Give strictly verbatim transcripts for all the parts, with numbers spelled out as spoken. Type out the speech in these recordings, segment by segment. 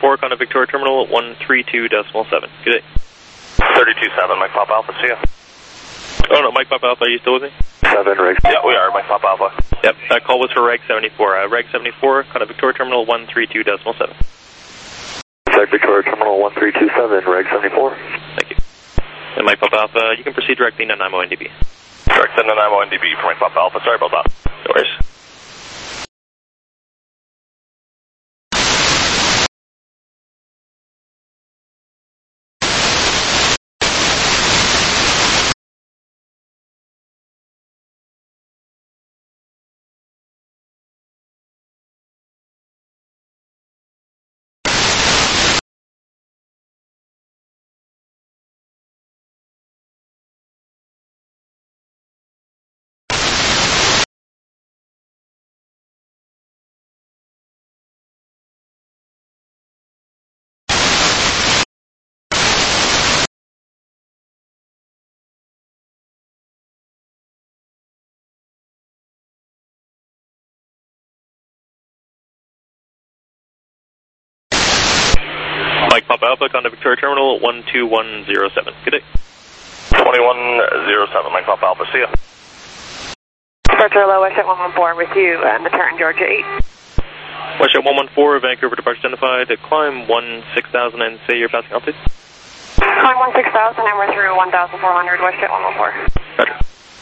four, contact Victoria Terminal one three two decimal seven. Good day. thirty-two seven, Mike Papa Alpha, see ya. Oh no, Mike Papa Alpha, are you still with me? seven, Reg. Yeah, we are, Mike Papa Alpha. Yep, that call was for Reg seventy-four. Uh, Reg seventy-four, contact Victoria Terminal one three two decimal seven. Sec Victoria Terminal one three two seven, Reg seventy-four. Thank you. And Mike Papa Alpha, you can proceed directly into N I M O N D B. Direct into N I M O N D B for Mike Papa Alpha, sorry about that. No worries. Mike Papa Alpha, contact Victoria Terminal one two one zero seven. Good day. twenty-one oh seven, Mike Papa Alpha, see ya. Departure low, Westjet one one four with you, and the turn Georgia eight. Westjet one one four, Vancouver departure identified, climb one six thousand and say your passing altitude. Climb one six thousand and we're through one thousand four hundred, Westjet one one four. Roger.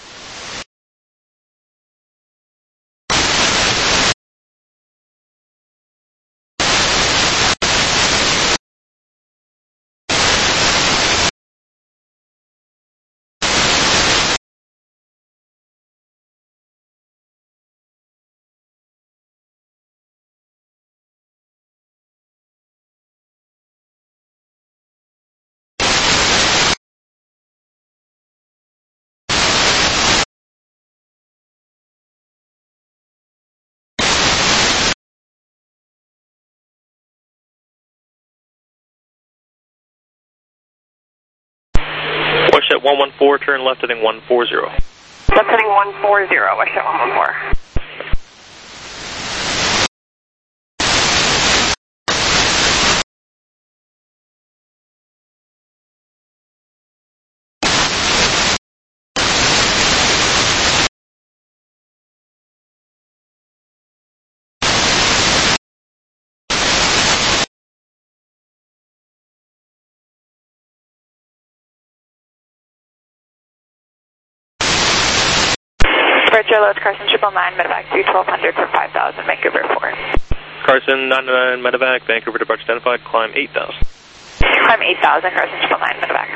Westjet one one four, turn left heading one four zero. Left heading one four zero, Westjet one one four. Departure low, Carson triple nine, medevac to twelve hundred for five thousand, Vancouver four. Carson nine nine medevac, Vancouver departure identified, climb eight thousand. Climb eight thousand, Carson triple nine, medevac.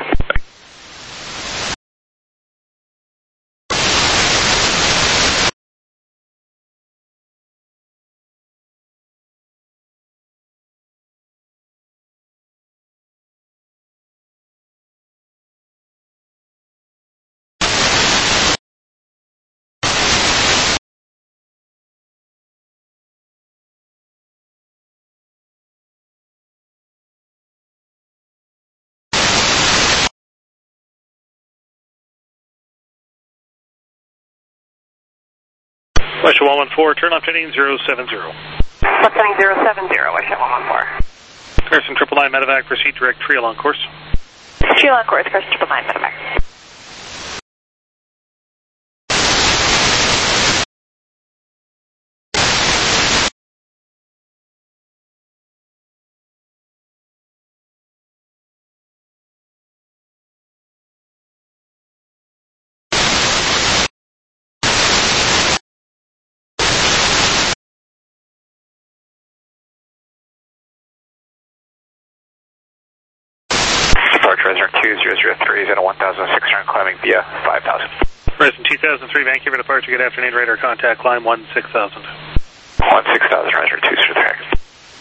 Westjet one one four, turn left heading zero seven zero. Left heading zero seven zero, Westjet one one four. Carson triple nine medevac, proceed direct tree along course. Tree along course, Carson triple nine medevac. Departure two zero zero three is in a one thousand six hundred climbing via five thousand. Present two thousand three, Vancouver departure, good afternoon, radar contact, climb one six thousand. one six thousand, Roger, two zero three.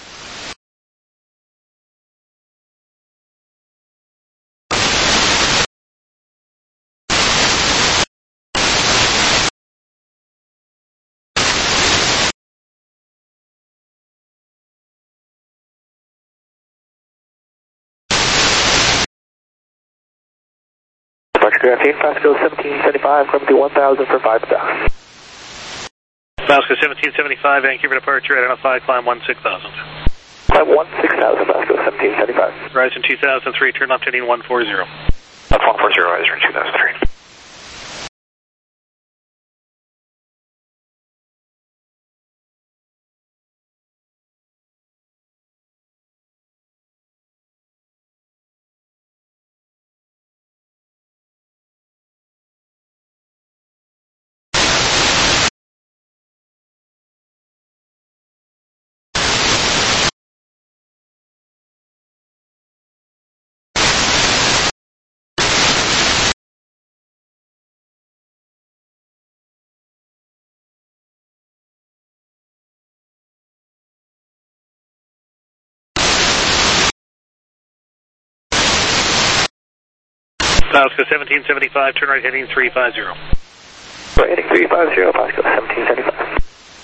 Departure two Fastco seventeen seventy-five, climb through one thousand for five thousand. Fastco seventeen seventy-five, Vancouver departure, identified, climb one six thousand. Climb one six thousand, Pasco seventeen seventy-five. Horizon two thousand three, turn left heading one forty. That's one forty, Horizon two thousand three. Pasco seventeen seventy-five, turn right heading three fifty. Right heading three fifty, Pasco seventeen seventy-five.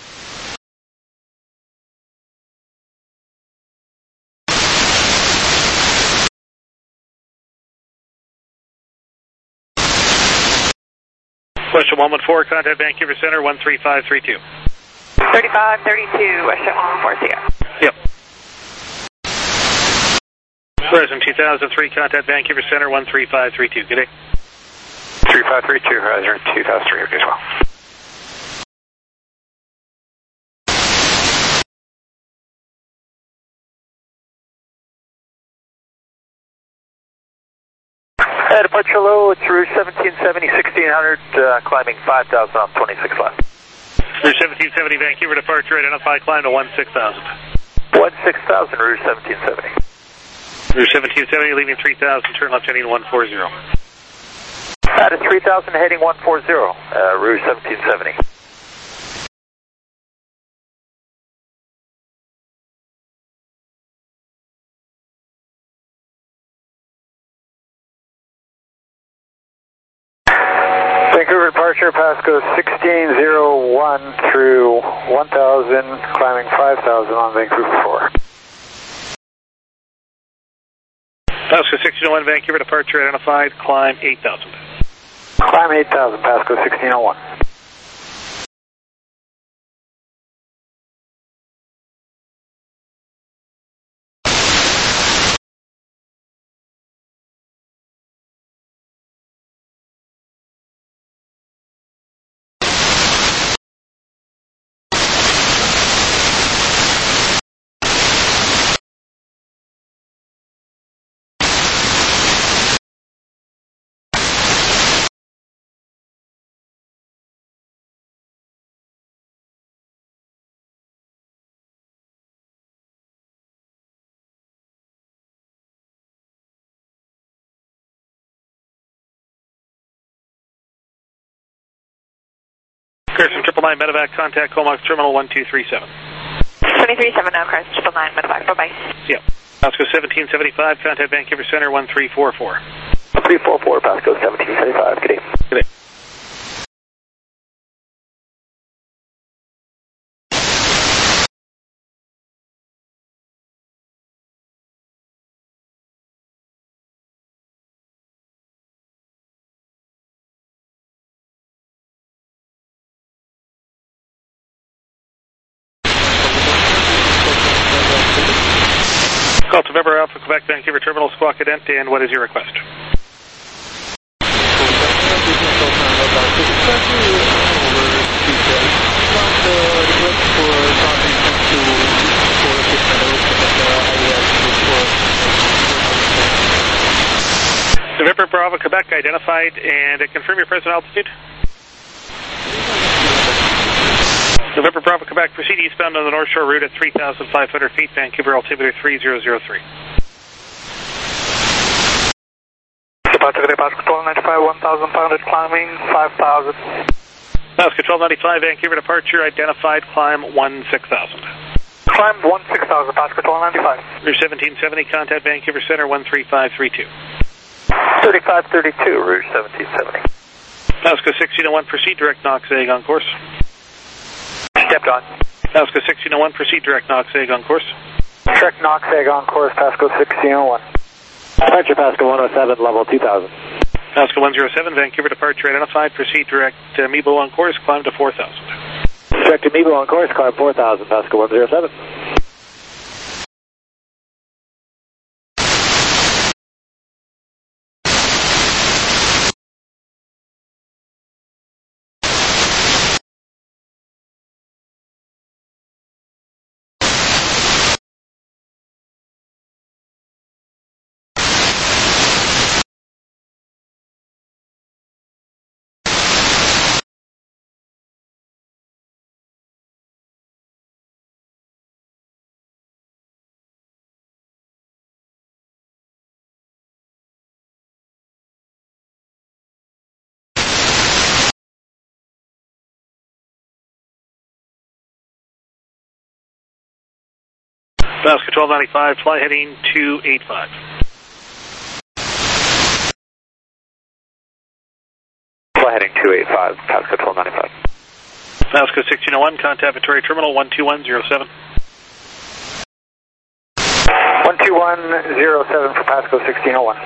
Question one one four, contact Vancouver Center one three five three two. thirty-five thirty-two, West Jet one four zero. Yep. Horizon two thousand three, contact Vancouver Center one three five three two. Good day. three five three two, Horizon two thousand three, okay as well. Uh, departure low, it's Rouge seventeen seventy, sixteen hundred, uh, climbing five thousand off twenty-six left. Rouge seventeen seventy, Vancouver departure, identified, climb to one six thousand. one six thousand, Rouge seventeen seventy. Rouge seventeen seventy, leaving three thousand, turn left heading one forty. Out of three thousand, heading one forty, uh, Rouge seventeen seventy. Vancouver departure, Pasco sixteen oh one through one thousand, climbing five thousand on Vancouver four. Pasco sixteen oh one, Vancouver departure, identified, climb eight thousand. Climb eight thousand, Pasco sixteen oh one. Carson triple nine medevac, contact Comox terminal one two three seven. twenty-three seven now, Carson triple nine medevac, bye-bye. Yep. Pasco seventeen seventy-five, contact Vancouver Center one three four four. three four four, Pasco seventeen seventy-five, good day. Good day. Call to November Alpha, Quebec, Vancouver Terminal, Squawk Cadente, and what is your request? November Bravo, Quebec, identified, and uh, confirm your present altitude. November Bravo, Quebec, proceed eastbound on the North Shore route at three thousand five hundred feet, Vancouver altimeter three thousand three. Departure Pasco twelve ninety-five, one thousand five hundred, climbing five thousand. Pasco twelve ninety-five, Vancouver departure, identified, climb one six thousand. Climb one six thousand, Pasco twelve ninety-five. Rouge seventeen seventy, contact Vancouver Center one three five three two. thirty-five thirty-two, Rouge seventeen seventy. Pasco sixteen oh one, proceed direct Knox egg on course. Stepped on. Pasco sixteen oh one, proceed direct Knox egg on course. Direct Knox egg on course, Pasco sixteen oh one. Departure Pasco one oh seven, level two thousand. Pasco one oh seven, Vancouver departure identified, proceed direct uh, Mebo on course, climb to four thousand. Direct to Mebo on course, climb four thousand, Pasco one oh seven. Alaska twelve ninety-five, fly heading two eighty-five. Fly heading two eighty-five, Pasco twelve ninety-five. Alaska sixteen oh one, contact Victoria Terminal one two one zero seven. one two one zero seven for Pasco sixteen oh one.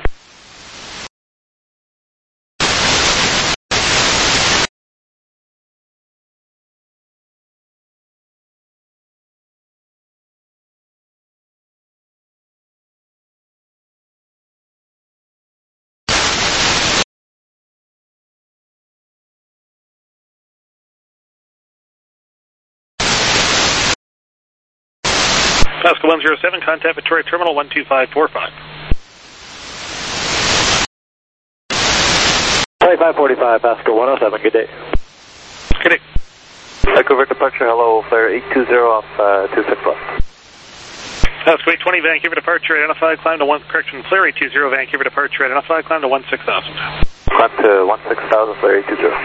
Pasco one zero seven, contact Victoria Terminal one two five four five. twenty-five forty-five, Pasco one oh seven, good day. Good day. Vancouver departure, hello, flare eight two zero off uh, two six left. Pasco eight twenty, Vancouver departure, identified, climb to one, correction, flare eight two zero, Vancouver departure, identified, climb to one six thousand. Climb to one six thousand, flare eight two zero.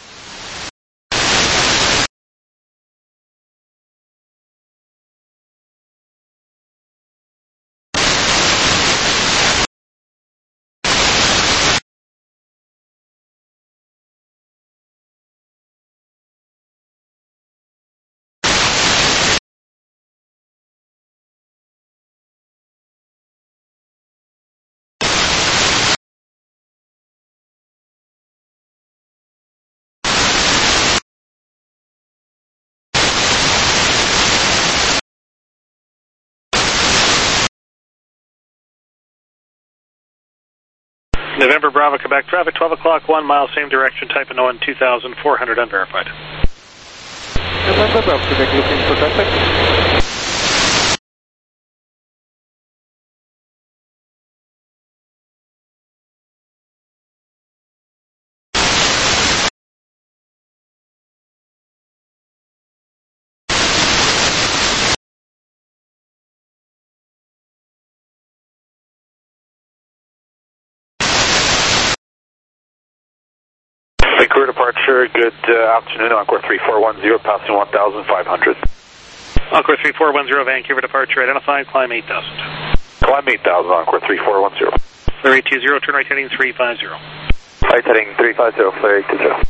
November Bravo, Quebec traffic, twelve o'clock, one mile, same direction, type of one two thousand four hundred, unverified. November Bravo, Quebec looking for traffic. Vancouver departure, good uh, afternoon, Encore three four one zero, passing one thousand five hundred. Encore three four one zero, Vancouver departure, identified, climb eight thousand. Climb eight thousand, Encore three four one zero. Flare eight two zero, turn right heading three five zero. Right heading three five zero, flare eight two zero.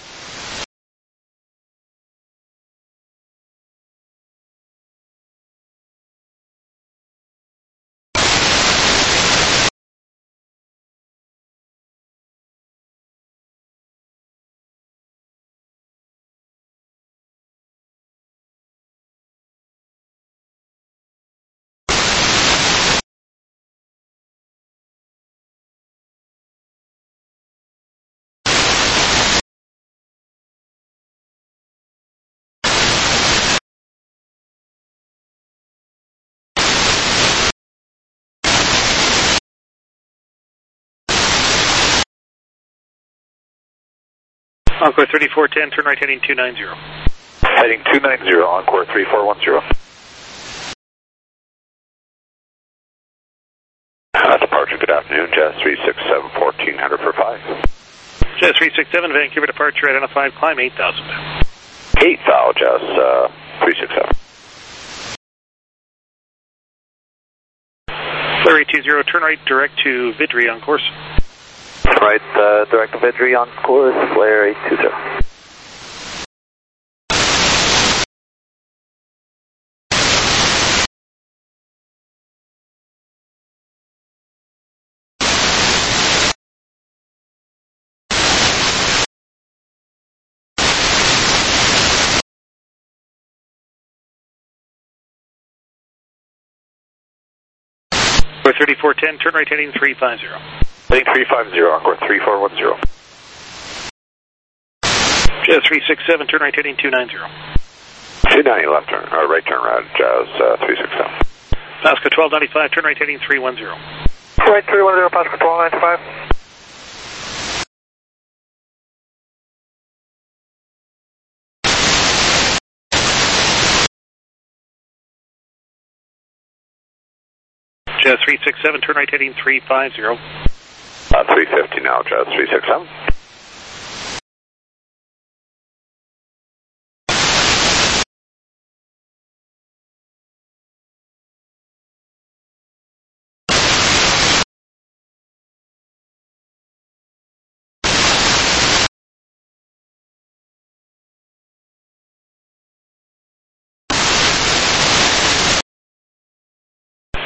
Encore thirty-four ten, turn right heading two nine zero. Heading two nine zero, Encore three four one zero. Uh, departure, good afternoon, Jazz three six seven, fourteen hundred for five. Jazz three six seven, Vancouver departure, identified, climb eight thousand. eight thousand, Jazz uh, three six seven. Flare eight two zero, turn right direct to Vidri on course. Right, uh, direct to Vidri on course, flare eight two zero. Encore thirty-four ten, turn right heading three five zero. Heading three five zero, Encore three four one zero. Jazz three six seven, turn right heading two nine zero. two ninety left turn, or right turn right, Jazz uh, three six seven. Pasco twelve ninety-five, turn right heading three one zero. Right three one zero, Pasco twelve ninety-five. Jazz three six seven, turn right heading three five zero. Uh, three fifty now, Jazz three six seven.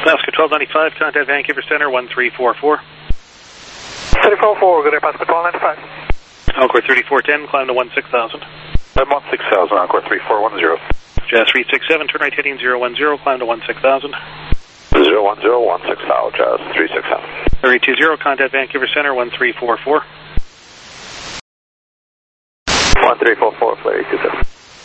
Pasco twelve ninety-five, contact Vancouver Center one three four four. three four four, good day, Pasco twelve ninety-five. Encore thirty-four ten, climb to one six thousand. I'm on six thousand, Encore three four one zero. Jazz three six seven, turn right heading zero one zero, climb to one six thousand. zero one zero one six thousand, Jazz three six seven. three two zero, contact Vancouver Center one three four four. one three four four, three two zero.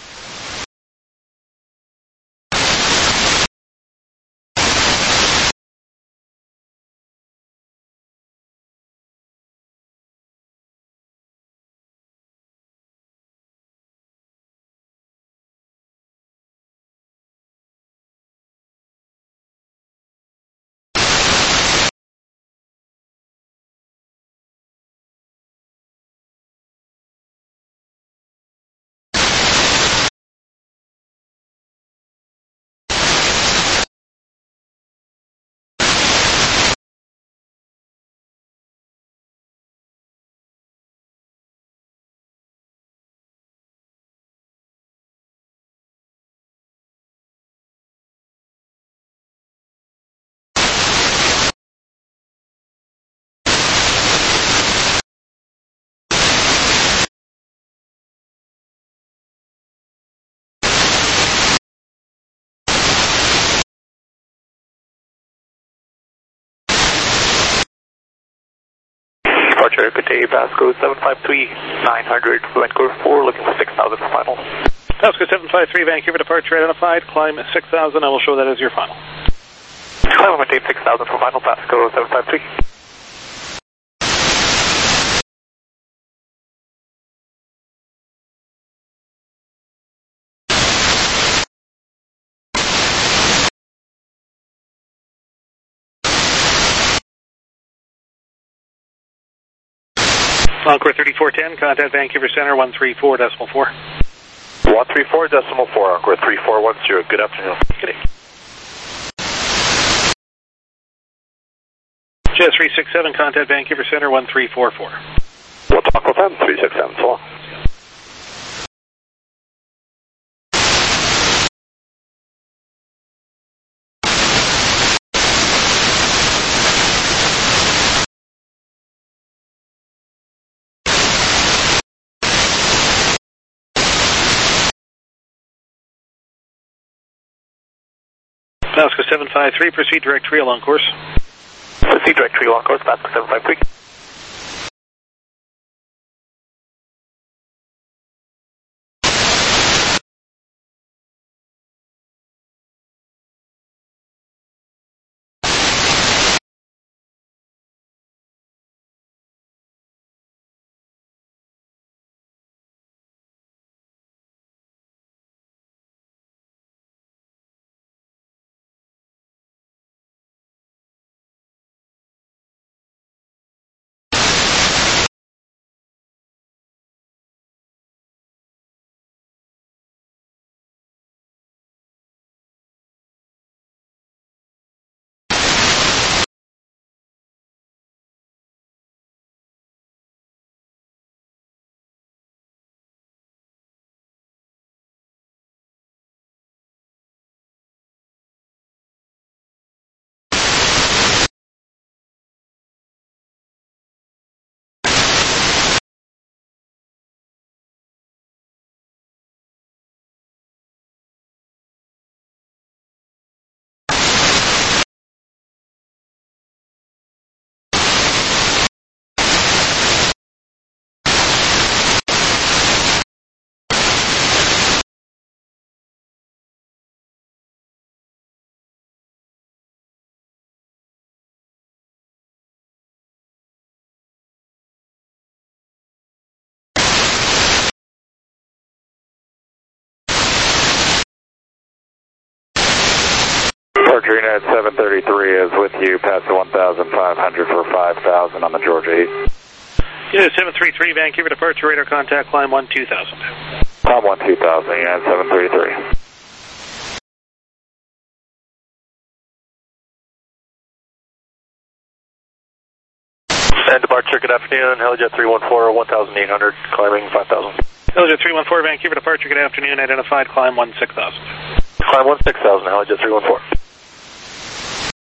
Departure, good day, Pasco seven five three, nine hundred, Vancouver four, looking for six thousand for final. Pasco seven five three, Vancouver departure identified, climb six thousand, I will show that as your final. Climb maintain six thousand for final, Pasco seven five three. Encore thirty-four ten, contact Vancouver Center one three four decimal four. one three four decimal four, Encore three four one zero. Good afternoon. Good day. Jazz three six seven, contact Vancouver Center one three four four. We'll talk with them, three six seven, so long. Pasco seven five three, proceed direct trail on course. Proceed direct trail on course, Pasco seven five three. Departure Unit seven thirty-three is with you, past the one thousand five hundred for five thousand on the Georgia East. Unit seven three three, Vancouver departure, radar contact, climb one two thousand. Climb one two thousand, Unit seven thirty-three. And departure, good afternoon, Helijet three one four, one thousand eight hundred, climbing five thousand. Helijet three one four, Vancouver departure, good afternoon, identified, climb one six thousand. Climb one six thousand, Helijet three one four.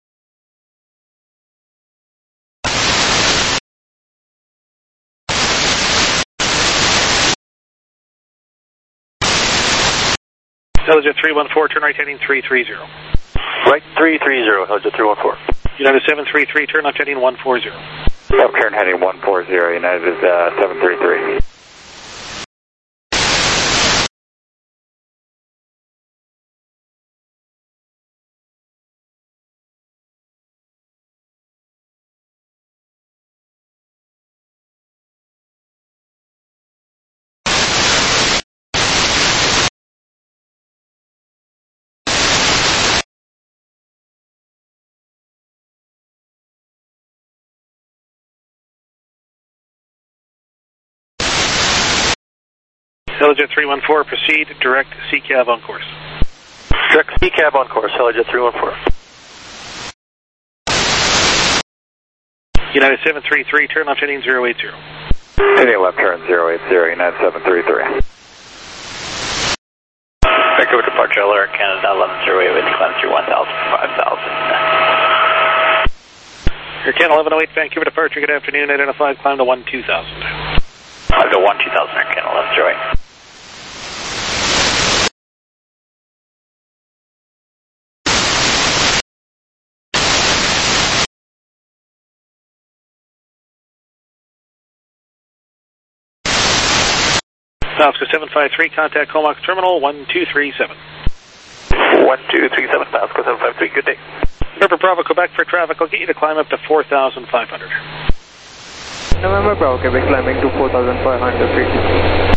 Helijet three one four, turn right heading three three zero. Right three three zero, Helijet three one four. United seven three three, turn left heading one four zero. Left turn heading one four zero, United is uh, seven three three. Helijet three one four, proceed direct C cab on course. Direct C cab on course, Helijet three one four. United seven three three, turn left heading zero eight zero. Heading left turn zero eight zero, United seven three three. Vancouver departure, L R Canada eleven zero eight, with climb through one thousand, five thousand. Air Canada eleven oh eight, Vancouver departure, good afternoon, identified, climb to one two thousand. Climb to one two thousand, Air Canada eleven zero eight. Pasco seven five three, contact Comox Terminal one two three seven. one two three seven, Pasco seven five three, good day. November Bravo, Quebec for traffic, I'll get you to climb up to four thousand five hundred. November Bravo, Quebec climbing to four thousand five hundred feet.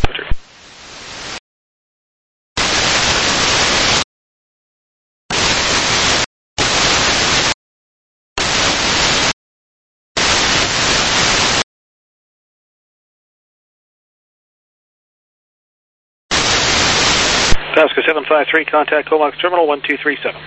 Pasco seven five three, contact Comox Terminal one two three seven.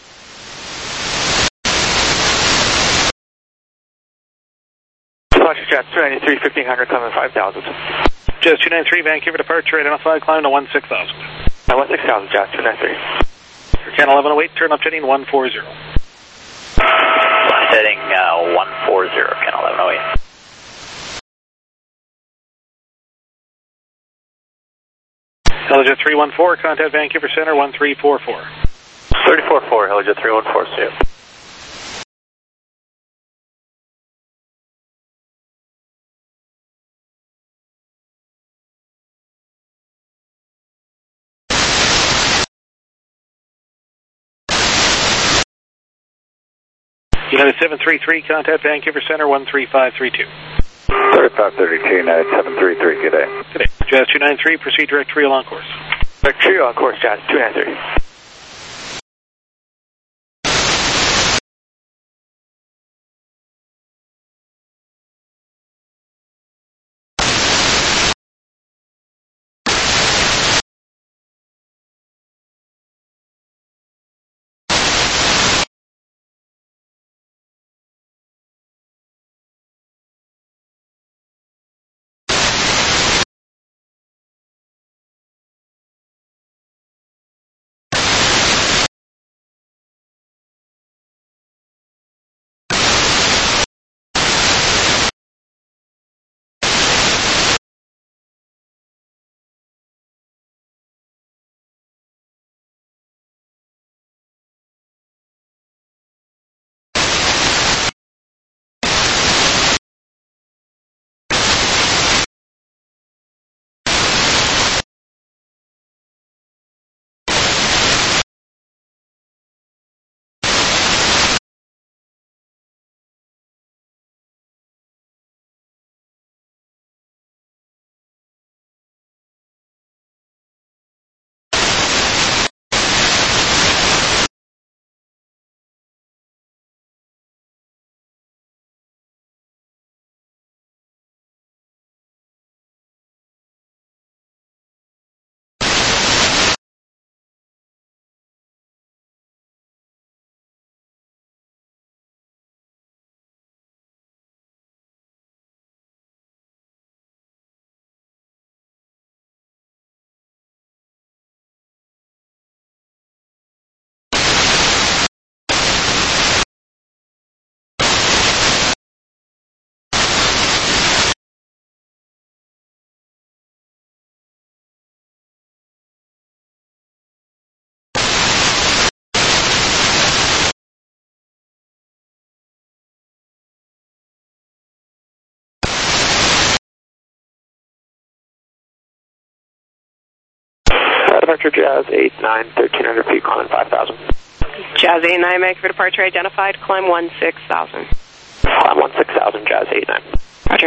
Departure Jet two ninety-three, fifteen hundred, climbing five thousand. Jet two ninety-three, Vancouver departure, identified, climb to one six thousand. I want six thousand, Jet two ninety-three. Air Canada eleven oh eight, turn left heading one four zero. Left heading uh, one four zero, Canada eleven oh eight. Helijet three one four, contact Vancouver Center one three four four. three four four, Helijet three one four, see you. United seven three three, contact Vancouver Center one three five three two. thirty-five thirty-two, United seven three three, good day. Good day. Jazz two ninety-three, proceed direct trio on course. Direct trio on course, Jazz two ninety-three. departure Jazz eight nine, thirteen hundred feet, climb five thousand. Jazz eight nine, Vancouver departure identified, climb one six thousand. Climb one six thousand, Jazz eight nine. Roger.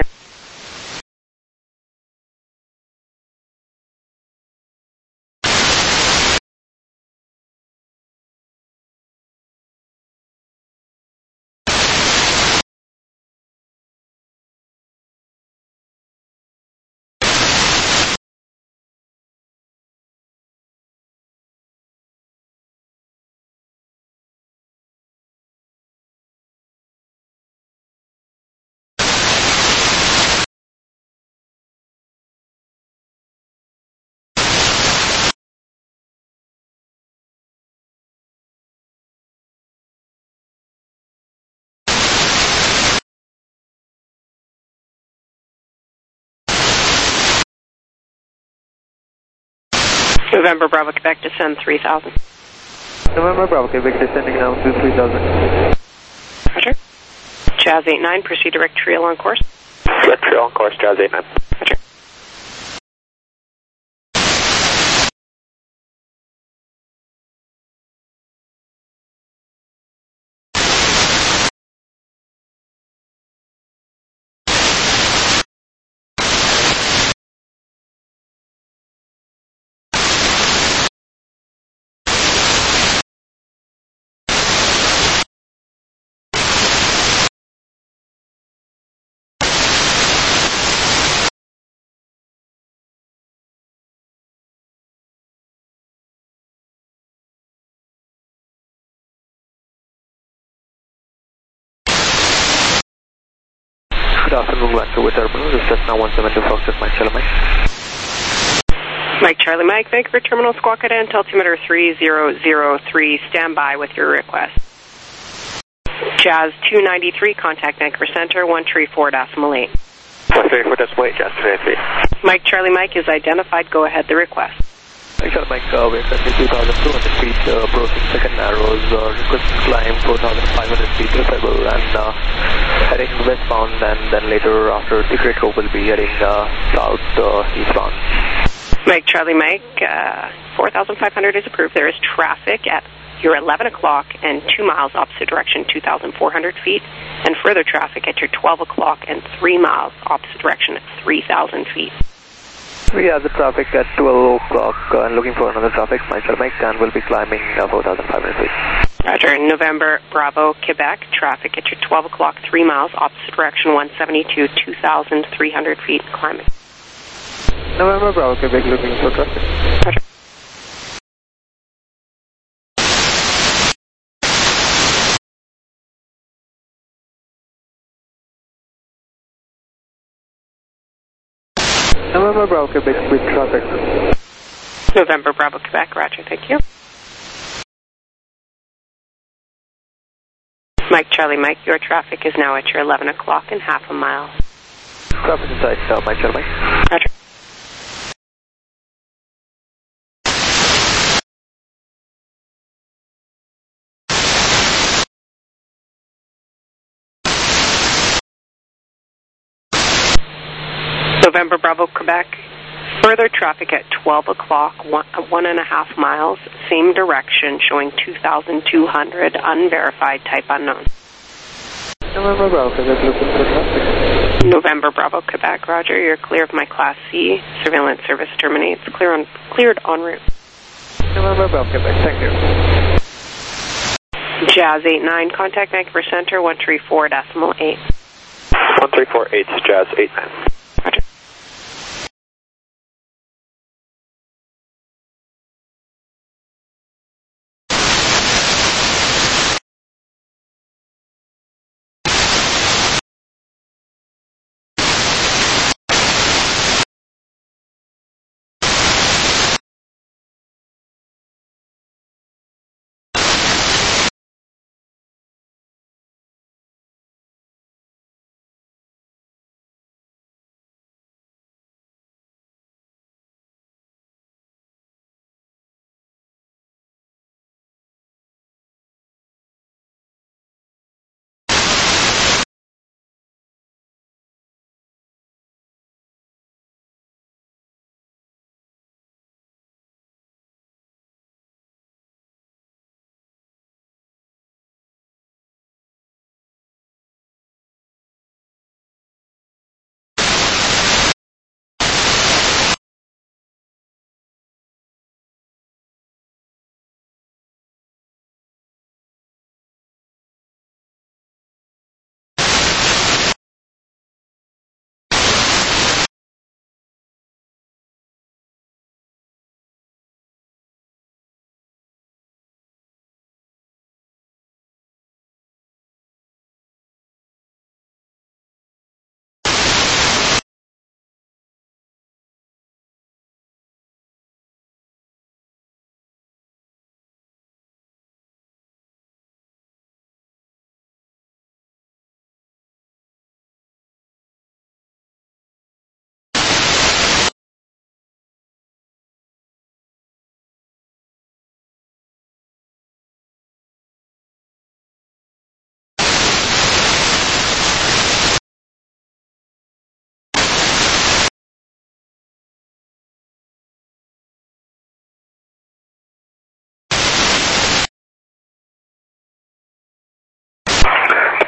November Bravo Quebec, descend three thousand. November Bravo Quebec, descending now to three thousand. Roger. Jazz eight nine, proceed direct trail on course. Direct trail on course, Jazz eight nine. Roger. Good afternoon, Vancouver Terminal. This is Cessna one seven two Fox, Mike Charlie Mike. Mike Charlie Mike, Vancouver Terminal, Squawk Cadet, altimeter three zero zero three, stand by with your request. Jazz two ninety-three, contact Vancouver Center, one three four decimal eight. one three four decimal eight, Jazz two ninety-three. Mike Charlie Mike is identified, go ahead, the request. Mike Charlie Mike, uh, we're currently two thousand two hundred feet, uh, approaching second narrows, uh, requesting climb four thousand five hundred feet refable and uh, heading westbound, and then later after the Great Hope will be heading uh, south uh, eastbound. Mike Charlie Mike, uh, four thousand five hundred is approved. There is traffic at your eleven o'clock and two miles opposite direction, two thousand four hundred feet, and further traffic at your twelve o'clock and three miles opposite direction at three thousand feet. We have the traffic at twelve o'clock uh, and looking for another traffic, Mike Charlie Mike, and we'll be climbing uh, four thousand five hundred feet. Roger. November Bravo Quebec, traffic at your twelve o'clock, three miles opposite direction, one seventy-two, two thousand three hundred feet, climbing. November Bravo Quebec, looking for traffic. Roger. November Bravo Quebec with traffic. November Bravo Quebec, roger, thank you. Mike Charlie Mike, your traffic is now at your eleven o'clock and half a mile. Traffic inside, uh, Mike Charlie Mike. Roger. November Bravo Quebec, further traffic at twelve o'clock, one, one and a half miles, same direction, showing two thousand two hundred, unverified, type unknown. November Bravo Quebec, looking for traffic. November Bravo Quebec, roger, you're clear of my Class C, surveillance service terminates, clear on, cleared en route. November Bravo Quebec, thank you. Jazz eight nine, contact Vancouver Center, one three four decimal eight. one three four eight, Jazz eight nine. Roger.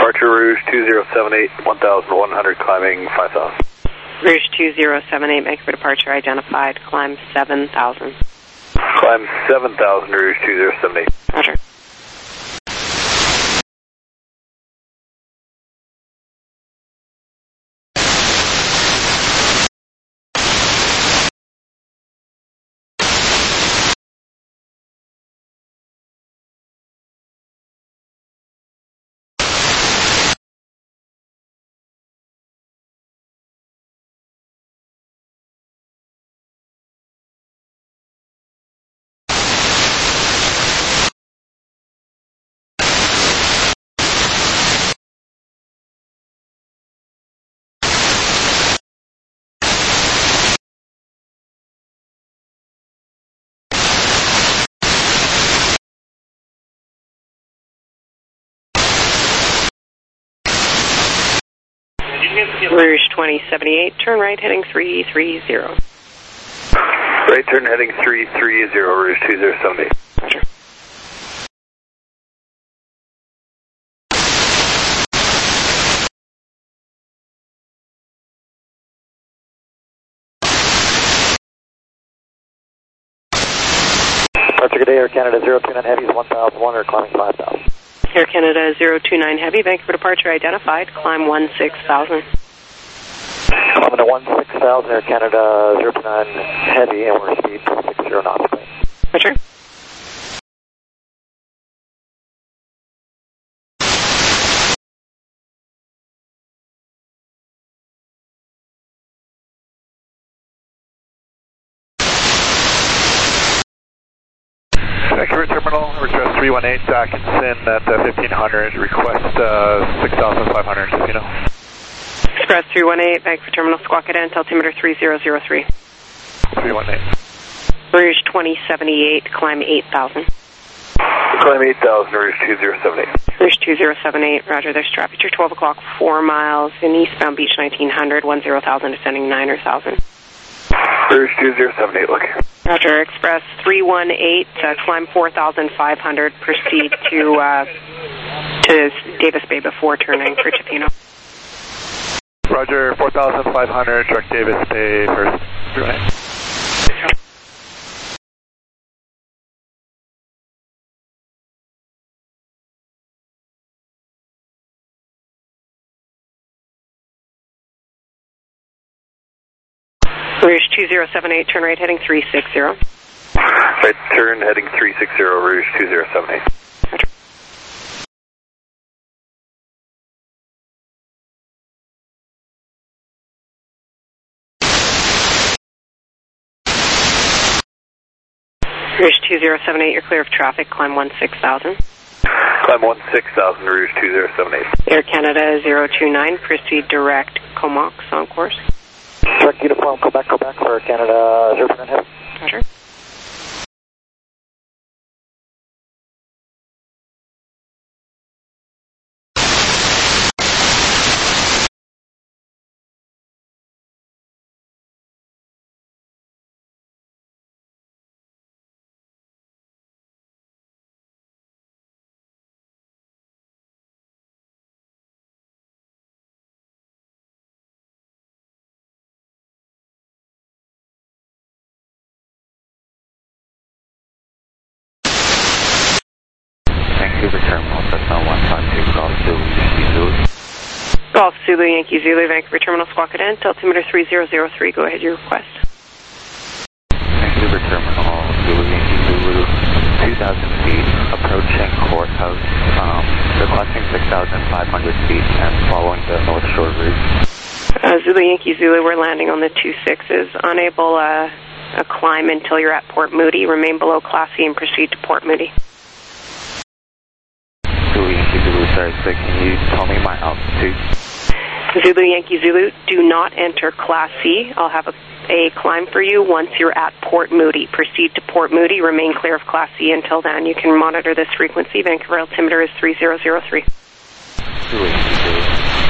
Departure Rouge two zero seven eight, one thousand one hundred, climbing five thousand. Rouge two zero seven eight, Vancouver departure identified, climb seven thousand. Climb seven thousand, Rouge two zero seven eight. Roger. Rouge twenty seventy-eight, turn right heading three three zero. Right turn heading three three zero, Rouge two zero seven eight. Roger. Departure good day, Air Canada zero two nine Heavy is one thousand one hundred, climbing five thousand. Air Canada zero two nine Heavy, Vancouver departure identified, climb one six thousand. Climbing to one six thousand, Air Canada zero two nine Heavy, and we're speed two six zero knots. Roger. Vancouver Terminal, request three one eight, Atkinson at uh, fifteen hundred, request uh, six thousand five hundred, you know. Express three one eight, Vancouver Terminal, Squawk Ident, altimeter three zero zero three. three one eight. Rouge twenty seventy-eight, climb eight thousand. Climb eight thousand, Rouge two zero seven eight. Rouge two zero seven eight, roger, there's traffic at twelve o'clock, four miles in eastbound Beach nineteen hundred, one zero thousand, descending nine thousand. Rouge two zero seven eight, look. Roger, Express three one eight, uh, climb four thousand five hundred, proceed to uh, to Davis Bay before turning for Tofino. Roger, four thousand five hundred, direct Davis Bay first. three one eight. Rouge two zero seven eight, turn right heading three six zero. Right turn heading three six zero, Rouge two zero seven eight. Roger. Rouge two zero seven eight, you're clear of traffic, climb one six thousand. Climb one six thousand, Rouge two zero seven eight. Air Canada zero two nine, proceed direct Comox on course. Direct uniform, Quebec, Quebec for Canada zero two nine Heavy. Roger. Vancouver Terminal, Cessna one five two, Golf Zulu, Yankee Zulu. Golf Zulu, Yankee Zulu, Vancouver Terminal, Squawk Ident, altimeter three zero zero three, go ahead, your request. Vancouver Terminal, Zulu, Yankee Zulu, two thousand feet, approaching Courthouse, um, requesting six thousand five hundred feet, and following the North Shore route. Uh, Zulu, Yankee Zulu, we're landing on the two sixes, unable uh, a climb until you're at Port Moody, remain below Class C and proceed to Port Moody. Zulu, Yankee Zulu, sorry, so can you tell me my altitude? Zulu, Yankee Zulu, do not enter Class C. I'll have a, a climb for you once you're at Port Moody. Proceed to Port Moody, remain clear of Class C until then. You can monitor this frequency. Vancouver altimeter is three zero zero three. Zulu, Yankee Zulu.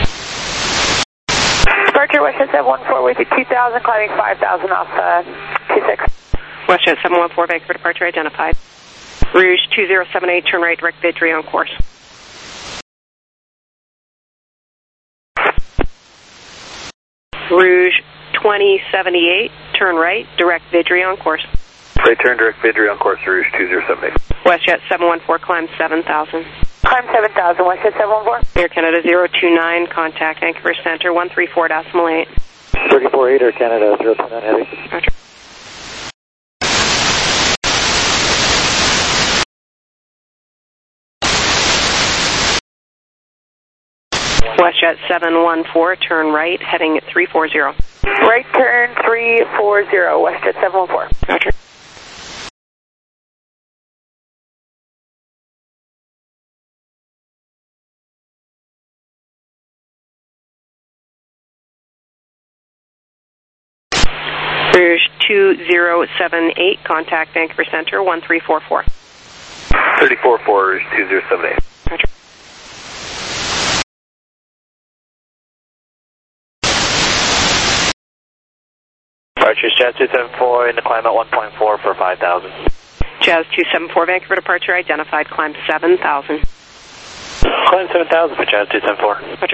Departure Westjet seven one four with you two thousand, climbing five thousand off uh, two six. Westjet seven one four, Vancouver departure identified. Rouge two zero seven eight, turn right, direct Vidri on course. Rouge twenty seventy-eight, turn right, direct Vidry on course. Right turn, direct Vidry on course, Rouge two zero seven eight. WestJet seven one four, climb seven thousand. Climb seven thousand, WestJet seven one four. Air Canada zero two nine, contact Vancouver Center one three four decimal eight. thirty-four eight, Air Canada zero two nine, heavy. Roger. WestJet seven one four, turn right, heading three four zero. Right turn three four zero, WestJet seven one four. Roger. Rouge two zero seven eight, contact Vancouver Center one three four four. thirty-four four, Rouge two zero seven eight. Roger. Departures Jazz two seven four in the climb at one point four for five thousand. Jazz two seven four, Vancouver departure identified, climb seven thousand. Climb seven thousand for Jazz two seven four. Roger.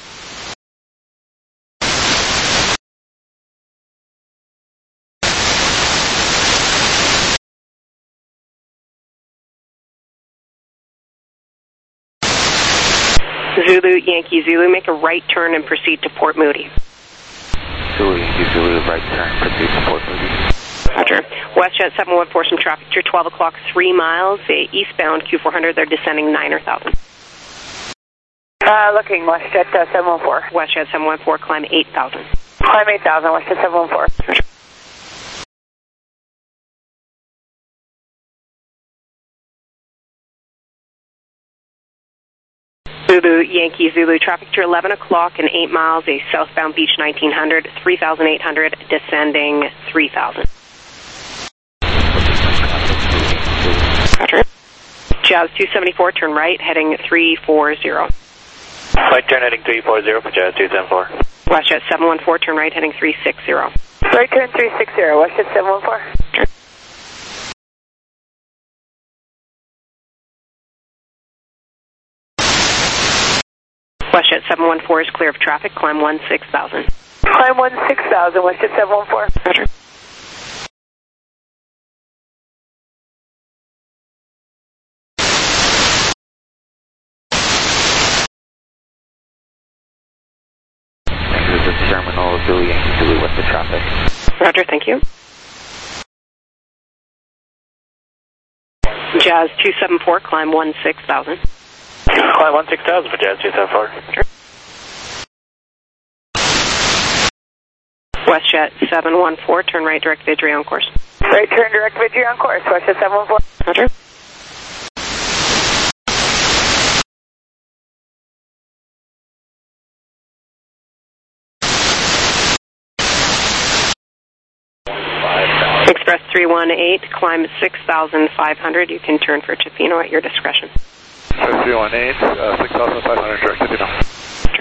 Zulu, Yankee Zulu, make a right turn and proceed to Port Moody. Zulu, Yankee Zulu, right turn, proceed to Port Moody. Roger. WestJet seven one four, some traffic to twelve o'clock, three miles, a eastbound Q four hundred, they're descending nine or thousand. Uh, looking, WestJet uh, seven one four. WestJet seven one four, climb eight thousand. Climb eight thousand, WestJet seven one four. Roger. Zulu, Yankee Zulu, traffic to eleven o'clock and eight miles, a southbound Beach nineteen hundred, three thousand eight hundred, descending three thousand. Roger. Jazz two seventy-four, turn right, heading three four zero. Right turn heading three four zero for Jazz two seven four. WestJet seven one four, turn right, heading three six zero. Right turn three six zero, WestJet seven one four. Sure. WestJet seven one four is clear of traffic, climb one six thousand. Climb one six thousand, WestJet seven one four. Roger. This is Terminal Zulu, Yankee Zulu, what's the traffic? Roger, thank you. Jazz two seven four, climb one six thousand. Climb one six thousand for Jazz two seven four. Sure. WestJet seven one four, turn right, direct Vidry on course. Right turn, direct Vidry on course, WestJet seven one four. Roger. Express three one eight, climb six thousand five hundred. You can turn for Tofino at your discretion. Express three one eight, uh, six thousand five hundred, direct Tofino. Sure.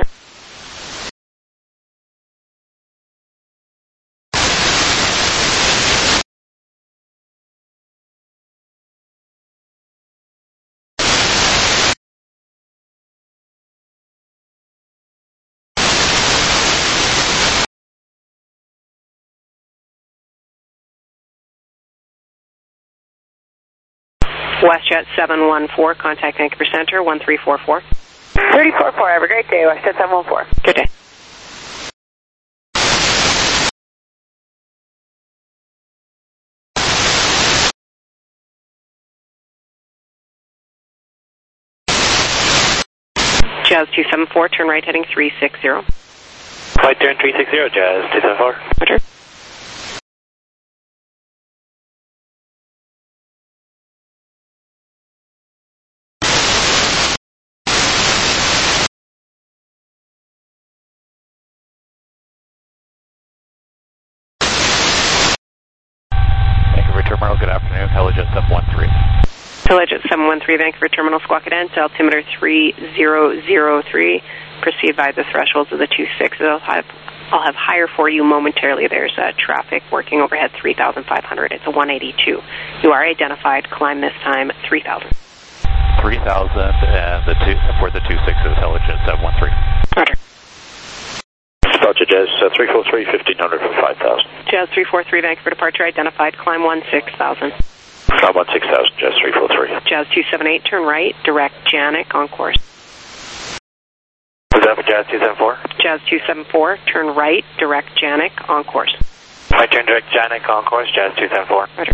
WestJet seven one four, contact Vancouver Center one three four four. thirty-four four, have a great day, WestJet seven one four. Good day. Jazz two seven four, turn right heading three six zero. Right turn three six zero, Jazz two seven four. Roger. Terminal, good afternoon, Helijet seven one three. Helijet seven one three, Vancouver Terminal, squawk cadence, altimeter three zero zero three. Proceed by the thresholds of the two six. I'll have, I'll have higher for you momentarily. There's uh, traffic working overhead three thousand five hundred. It's a one eighty-two. You are identified. Climb this time three thousand. three thousand and the two, for the two sixes, Helijet seven one three. Roger. Departure Jazz uh, three four three, fifteen hundred for five thousand. Jazz three four three, Vancouver departure identified, climb one six thousand. Climb one six thousand, Jazz three four three. Jazz two seven eight, turn right, direct Janik on course. Was that for Jazz two seven four? Jazz two seven four, turn right, direct Janik on course. Right turn direct Janik on course, Jazz two seven four. Roger.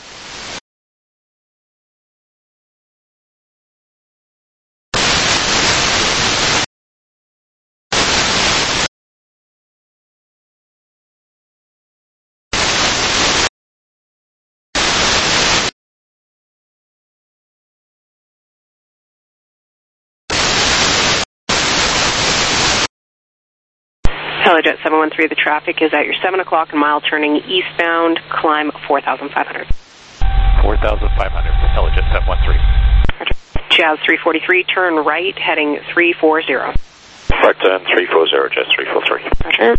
Helijet seven one three, the traffic is at your seven o'clock and mile turning eastbound, climb four thousand five hundred. four thousand five hundred for Helijet seven one three. Jazz three forty-three, turn right, heading three forty. Right turn three forty, Jazz three four three. Roger.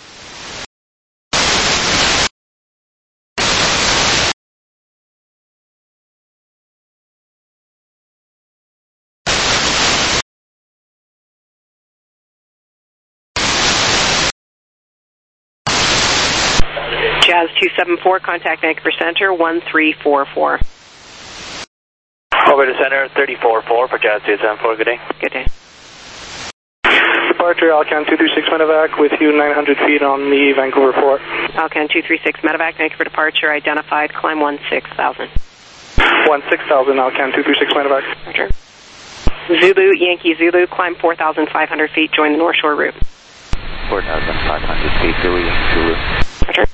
Jazz two seven four, contact Vancouver Center, one three four four. Over to center, thirty four four for Jazz two seven four, good day. Good day. Departure, Alcan two three six medevac with you nine hundred feet on the Vancouver Fort. Alcan two three six medevac, Vancouver departure identified, climb one six thousand. one six thousand, Alcan two three six medevac. Roger. Zulu, Yankee Zulu, climb four thousand five hundred feet, join the North Shore route. four thousand five hundred feet, Zulu, Yankee Zulu. Roger.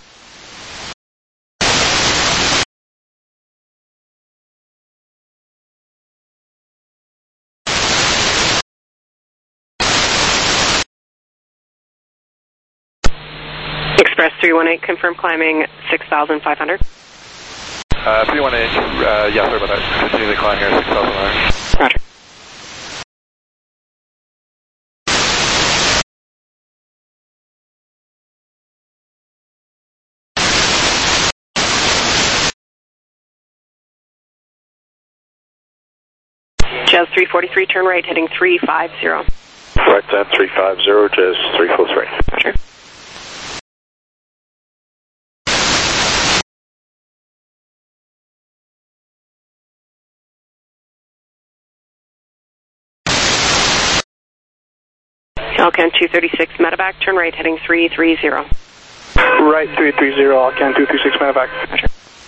Express three one eight, confirm climbing six thousand five hundred. Uh, three one eight, uh, yeah, sorry about that. Continue to climb here, six thousand five hundred. Roger. Jazz three forty-three, turn right, heading three fifty. Right turn three fifty, Jazz three four three. Roger. Alcan two thirty-six medevac, turn right, heading three thirty. Right three thirty, Alcan two thirty-six medevac. Roger.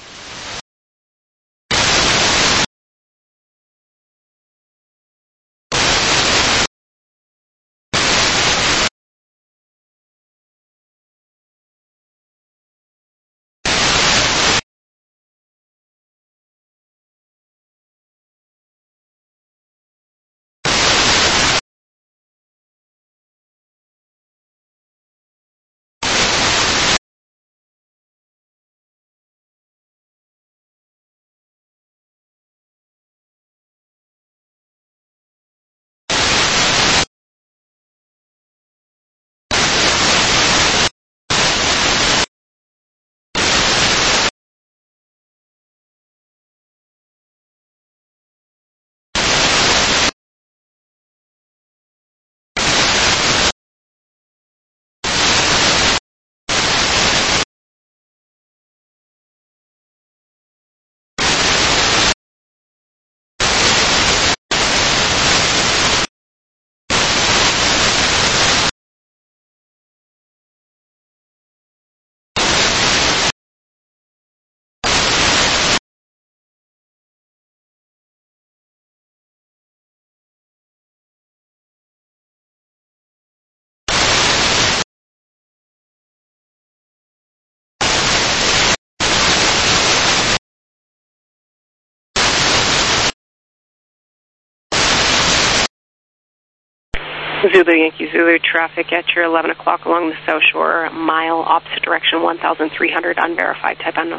Zulu, Yankee Zulu, traffic at your eleven o'clock along the South Shore, mile opposite direction, one thousand three hundred, unverified, type unknown.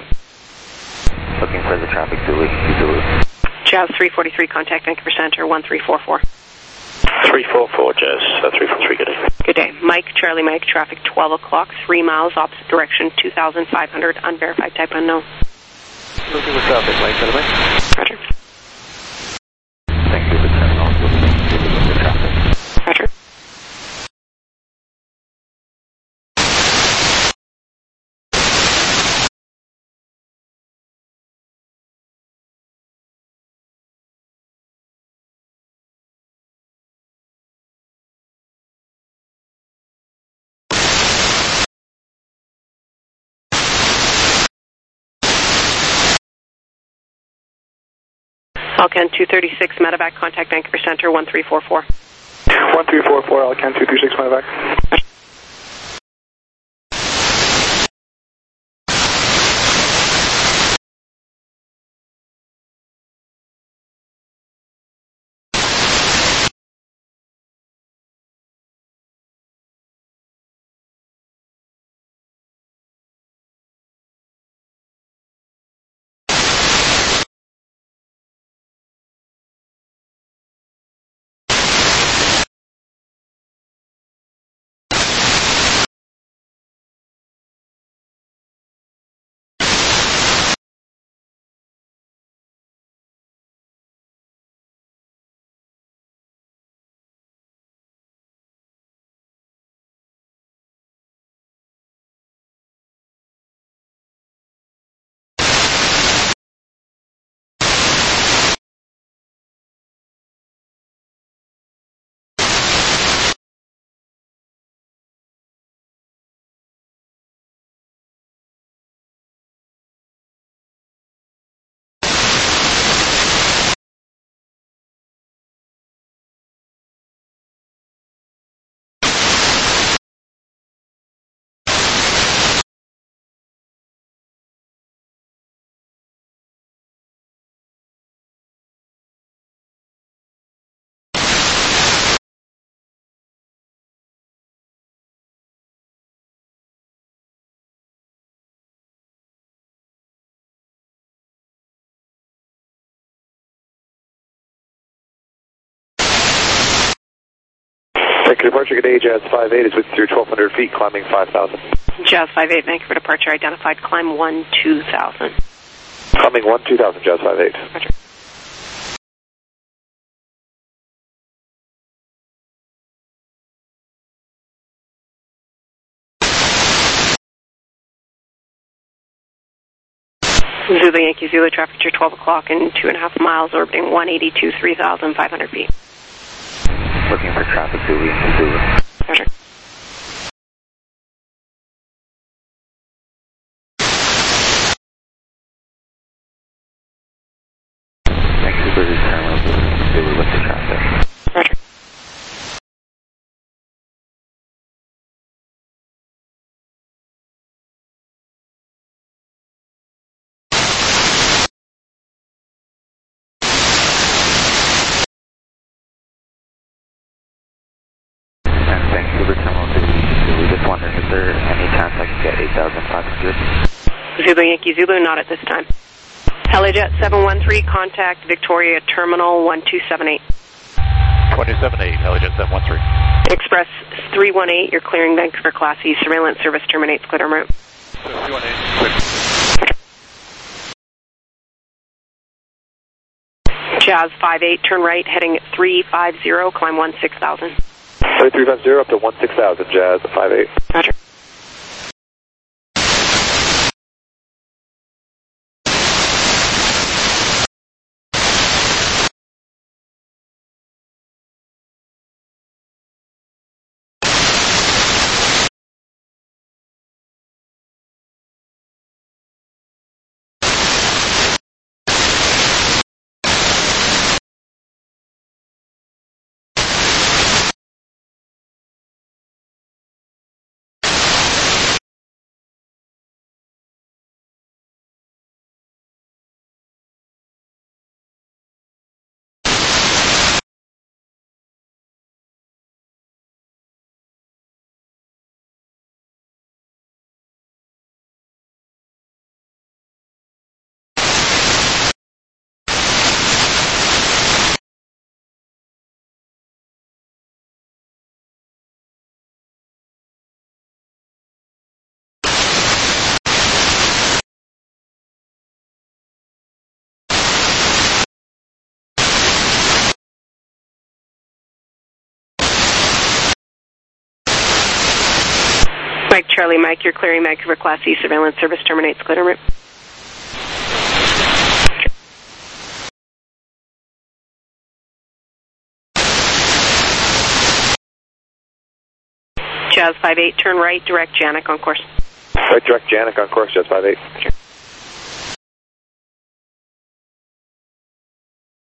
Looking for the traffic, Zulu, Yankee Zulu. Jazz three forty-three, contact Vancouver Center, one three four four. three four four, Jazz, uh, three four three, good day. Good day. Mike, Charlie Mike, traffic twelve o'clock, three miles opposite direction, two thousand five hundred, unverified, type unknown. Looking for traffic, Mike, Charlie Mike. Roger. Thank you for turning on Zulu, Yankee Zulu, the traffic. Roger. Alcan two thirty-six medevac, contact Vancouver Center one three four four. one three four four, Alcan two thirty-six medevac. Vancouver departure, good day, Jazz five eight is with through twelve hundred feet, climbing five thousand. Jazz five eight, Vancouver departure identified, climb one two thousand. Climbing one two thousand, Jazz five eight. Roger. Zulu Yankee Zulu, traffic to twelve o'clock and two and a half miles, orbiting one eighty-two, three thousand five hundred feet. Looking for traffic, Zulu Yankee Zulu. Roger. Vancouver terminal, Zulu Yankee Zulu with the traffic. Roger. Vancouver terminal, Zulu Yankee Zulu. Just wondering, is there any chance I can get eight thousand five hundred? Zulu Yankee Zulu, not at this time. Helijet seven one three, contact Victoria Terminal one two seven eight. one two seven eight, Helijet seven one three. Express three one eight, you're clearing Vancouver Class E. Surveillance service terminates, clear en route. three one eight, Jazz five eight, turn right, heading three five zero, climb one six thousand. three five zero up to one six thousand, Jazz five eight. Roger. Mike Charlie Mike, you're clearing Vancouver Class E. Surveillance service terminates, clear en route. Jazz five eight, turn right, direct Janik on course. Right, direct Janik on course, Jazz five eight. Roger.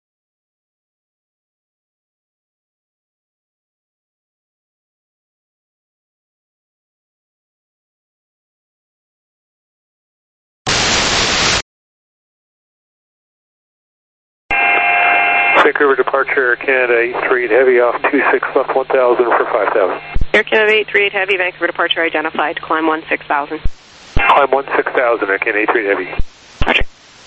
Vancouver departure, Canada eight three eight Heavy off two six left one thousand for five thousand. Air Canada eight three eight Heavy, Vancouver departure identified, climb one six thousand. Climb one six thousand, Air Canada eight three eight Heavy. Roger.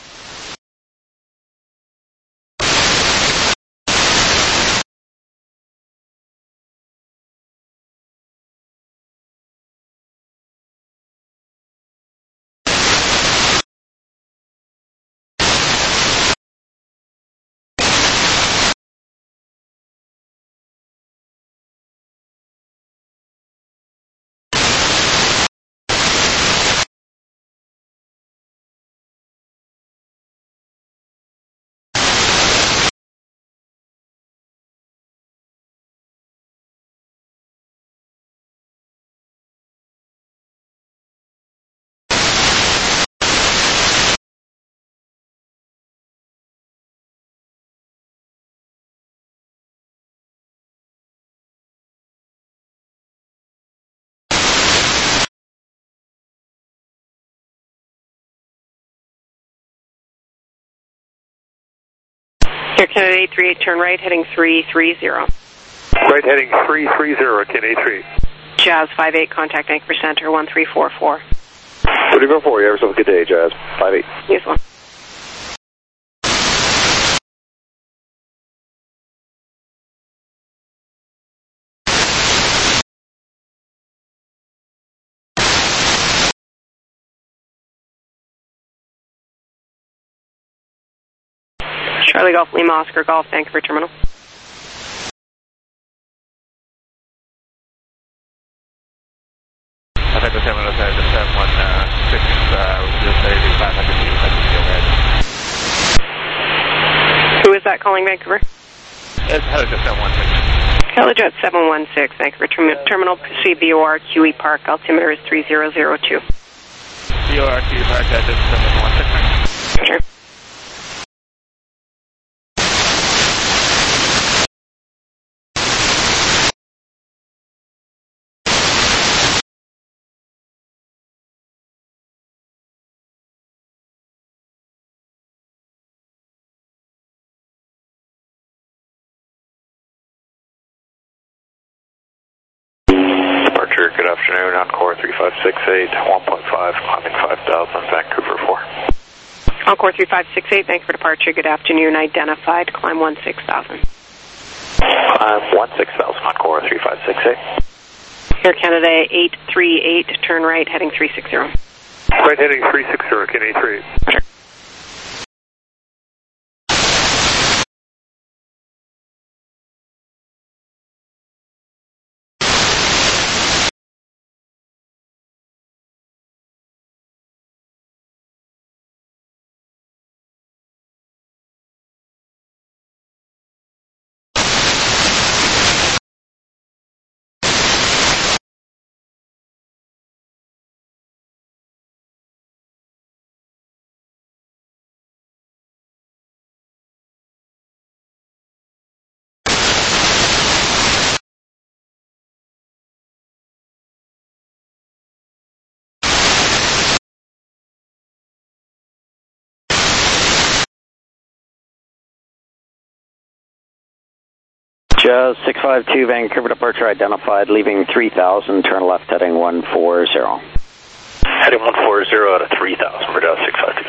Air Canada eight three eight, turn right, heading three three zero. Right, heading three three zero, Air Canada eight three eight. Jazz five eight, contact Anchor Center one three four four. three four four, you have yourself a good day, Jazz. five eight. Yes, one. Charlie Golf, Lima, Oscar Golf, Vancouver Terminal. I think the terminal says the seven one six, we'll say the five hundred feet, Who is that calling Vancouver? It's Helijet seven one six. Helijet seven one six, Vancouver term Terminal, proceed B O R, Q E Park, altimeter is three zero zero two. B O R, Q E Park, that's seven one six. Sure. Good afternoon, Encore three five six eight, one point five, climbing five thousand, Vancouver four. Encore three five six eight, thanks for departure. Good afternoon, identified, climb one six thousand. Climb one six thousand, Encore three five six eight. Air Canada eight three eight, turn right, heading three six zero. Right, heading three six zero, Canada eight three eight. Roger. Jazz six five two, Vancouver departure identified, leaving three thousand, turn left heading one four zero. Heading one four zero out of three thousand for Jazz six five two.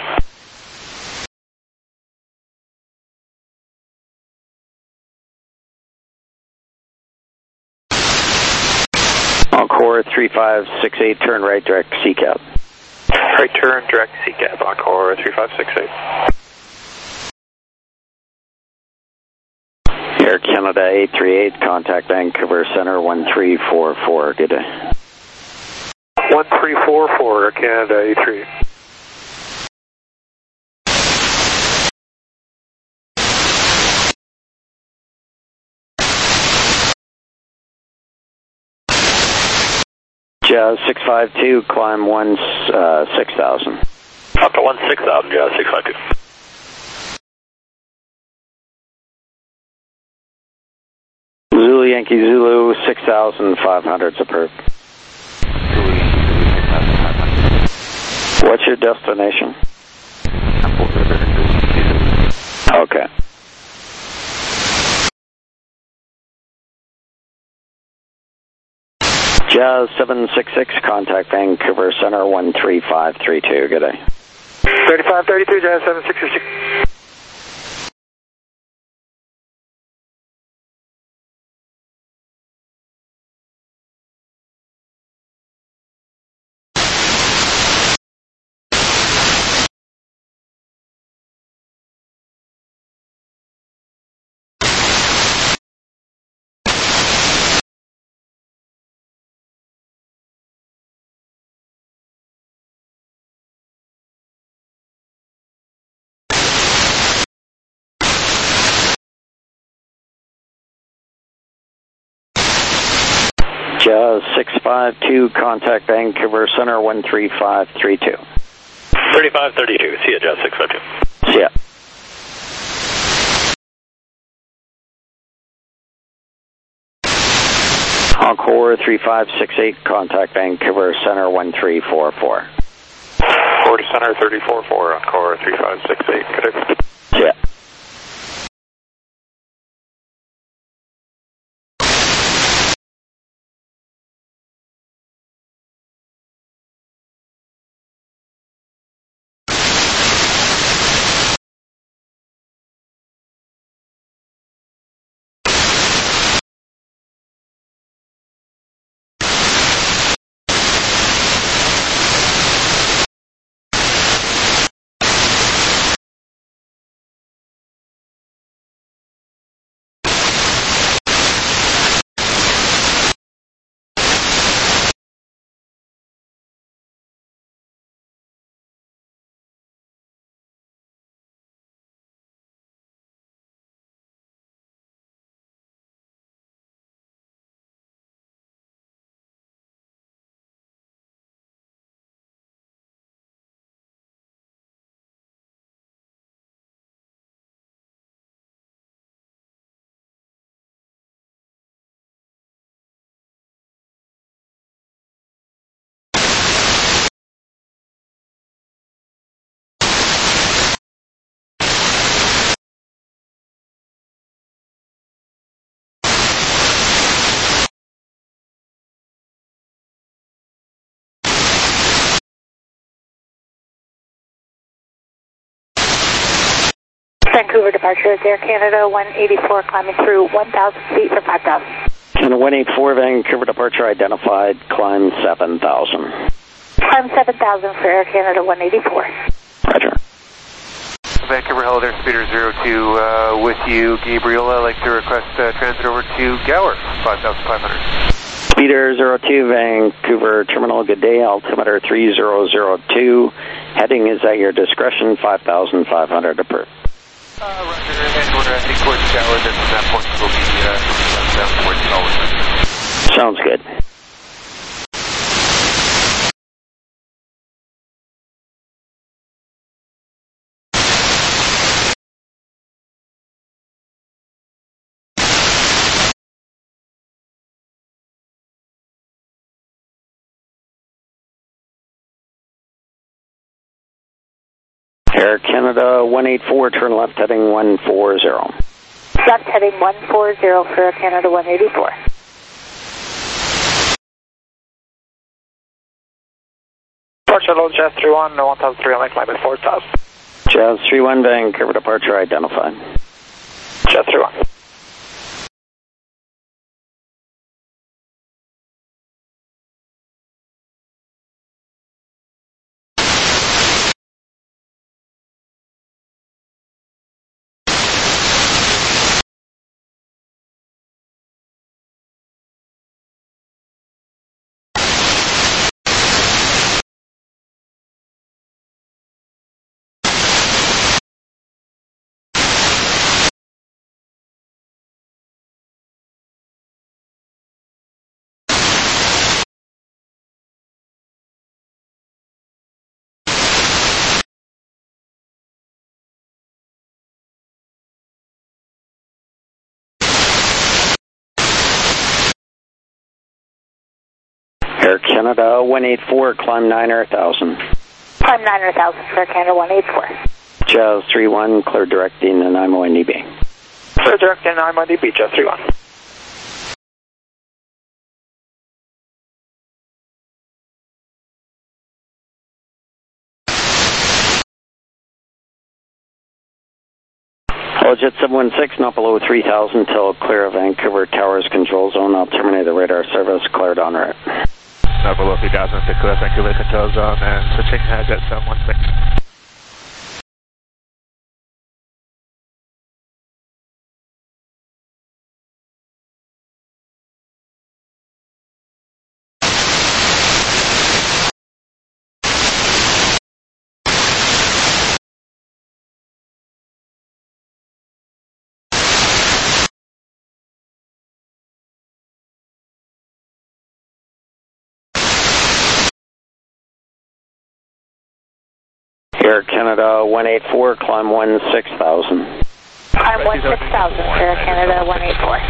Encore three five six eight, turn right, direct C CAP. Right turn, direct C CAP, Encore three five six eight. Air Canada eight three eight, contact Vancouver Center one three four four. Good day. one three four four, Air Canada eight three eight. Jazz six five two, climb one six thousand. Up to one six thousand, Jazz six five two. Zulu Yankee Zulu, six thousand five hundred, approved. What's your destination? Okay. Jazz seven six six, contact Vancouver Center one three five three two. Good day. thirty-five thirty-two, Jazz seven six six. Jazz six five two, contact Vancouver Center one three five three two. thirty-five thirty-two, see ya, Jazz six five two. See ya. Encore three five six eight, contact Vancouver Center one three four four. Florida Center thirty four four, Encore three five six eight. Good day. See ya. Vancouver departure is Air Canada one eighty-four, climbing through one thousand feet for five thousand. Canada one eighty-four, Vancouver departure identified, climb seven thousand. Climb seven thousand for Air Canada one eighty-four. Roger. Vancouver, hello there, Speeder zero two uh, with you. Gabriel, I'd like to request uh, transit over to Gower, five thousand five hundred. Speeder zero two, Vancouver Terminal, good day, altimeter three zero zero two. Heading is at your discretion, five thousand five hundred approved. Uh, Roger, and we're heading towards Gower, then from that point we'll be uh, moving down towards Galway. Sounds good. Air Canada one eighty-four, turn left heading one forty. Left heading one forty for Air Canada one eighty-four. Departure load Jazz three one, one thousand three hundred, climb at four thousand. Jazz three one, Vancouver departure identified. Jazz three one. Air Canada one eighty-four, climb nine thousand. Climb nine thousand for Air Canada one eighty-four. Jazz three one, clear directing and I'm O N D B. Clear directing and I'm O N D B, Jazz three one. Hello, Jet seven one six, not below three thousand till clear of Vancouver Towers Control Zone. I'll terminate the radar service, cleared on route. Not below three thousand to clear Vancouver Control Zone and switching uh, Jet seven one six. Air Canada one eight four, climb one six thousand. Climb one six thousand, Air Canada one eight four.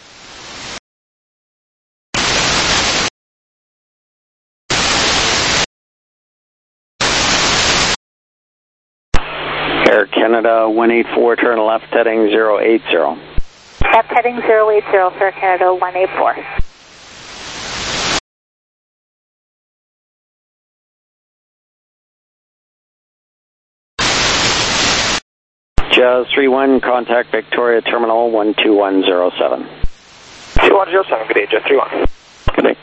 Air Canada one eight four, turn left heading zero eight zero. Left heading zero eight zero for Air Canada one eight four. Jazz three one, contact Victoria Terminal one two one zero seven. two one zero seven, good day, Jet three one. Good day.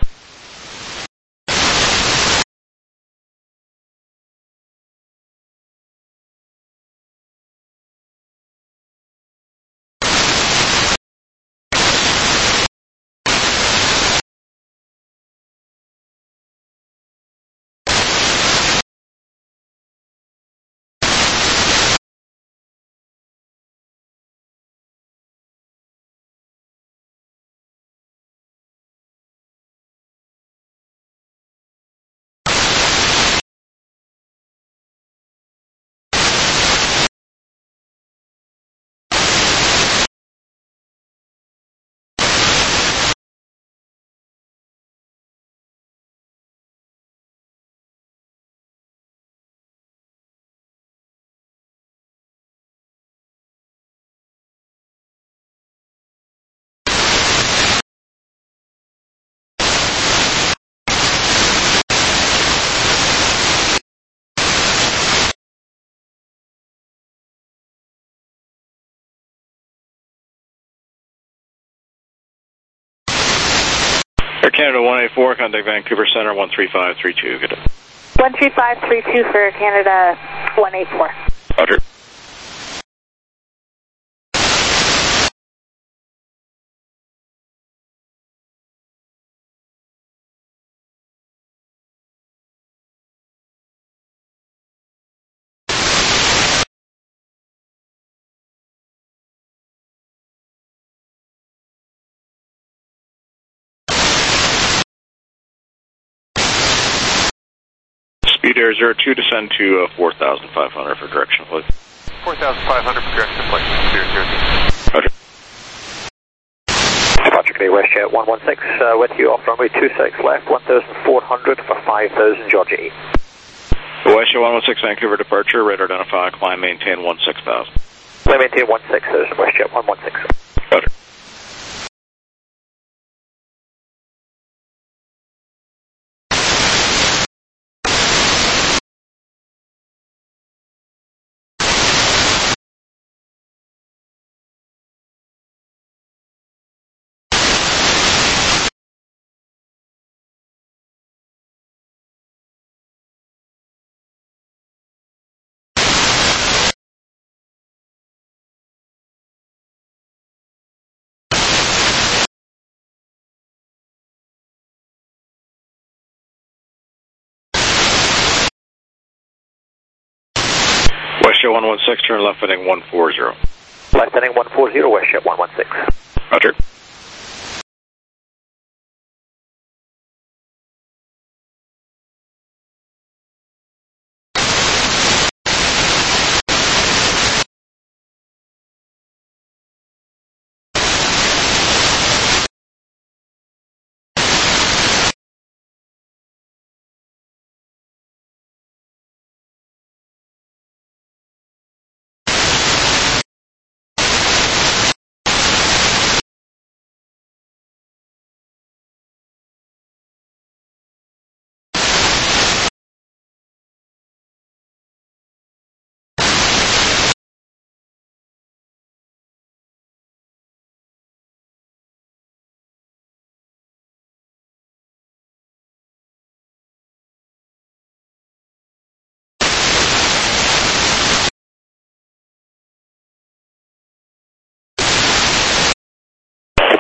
Air Canada one eight four, contact Vancouver Center one three five three two. Good day. one three five three two for Air Canada one eight four. Roger. Speed Air zero two, descend to uh, four thousand five hundred for direction, please. four thousand five hundred for direction, flight zero zero two. Roger. Departure Bay WestJet one one six, uh, with you off runway two six left, one thousand four hundred for five thousand, Georgia eight. WestJet one one six, Vancouver departure, radar identify, climb maintain one six thousand. Climb maintain one six thousand, WestJet one one six. Roger. WestJet one one six, turn left heading one four zero. Left heading one four zero, WestJet one one six. Roger.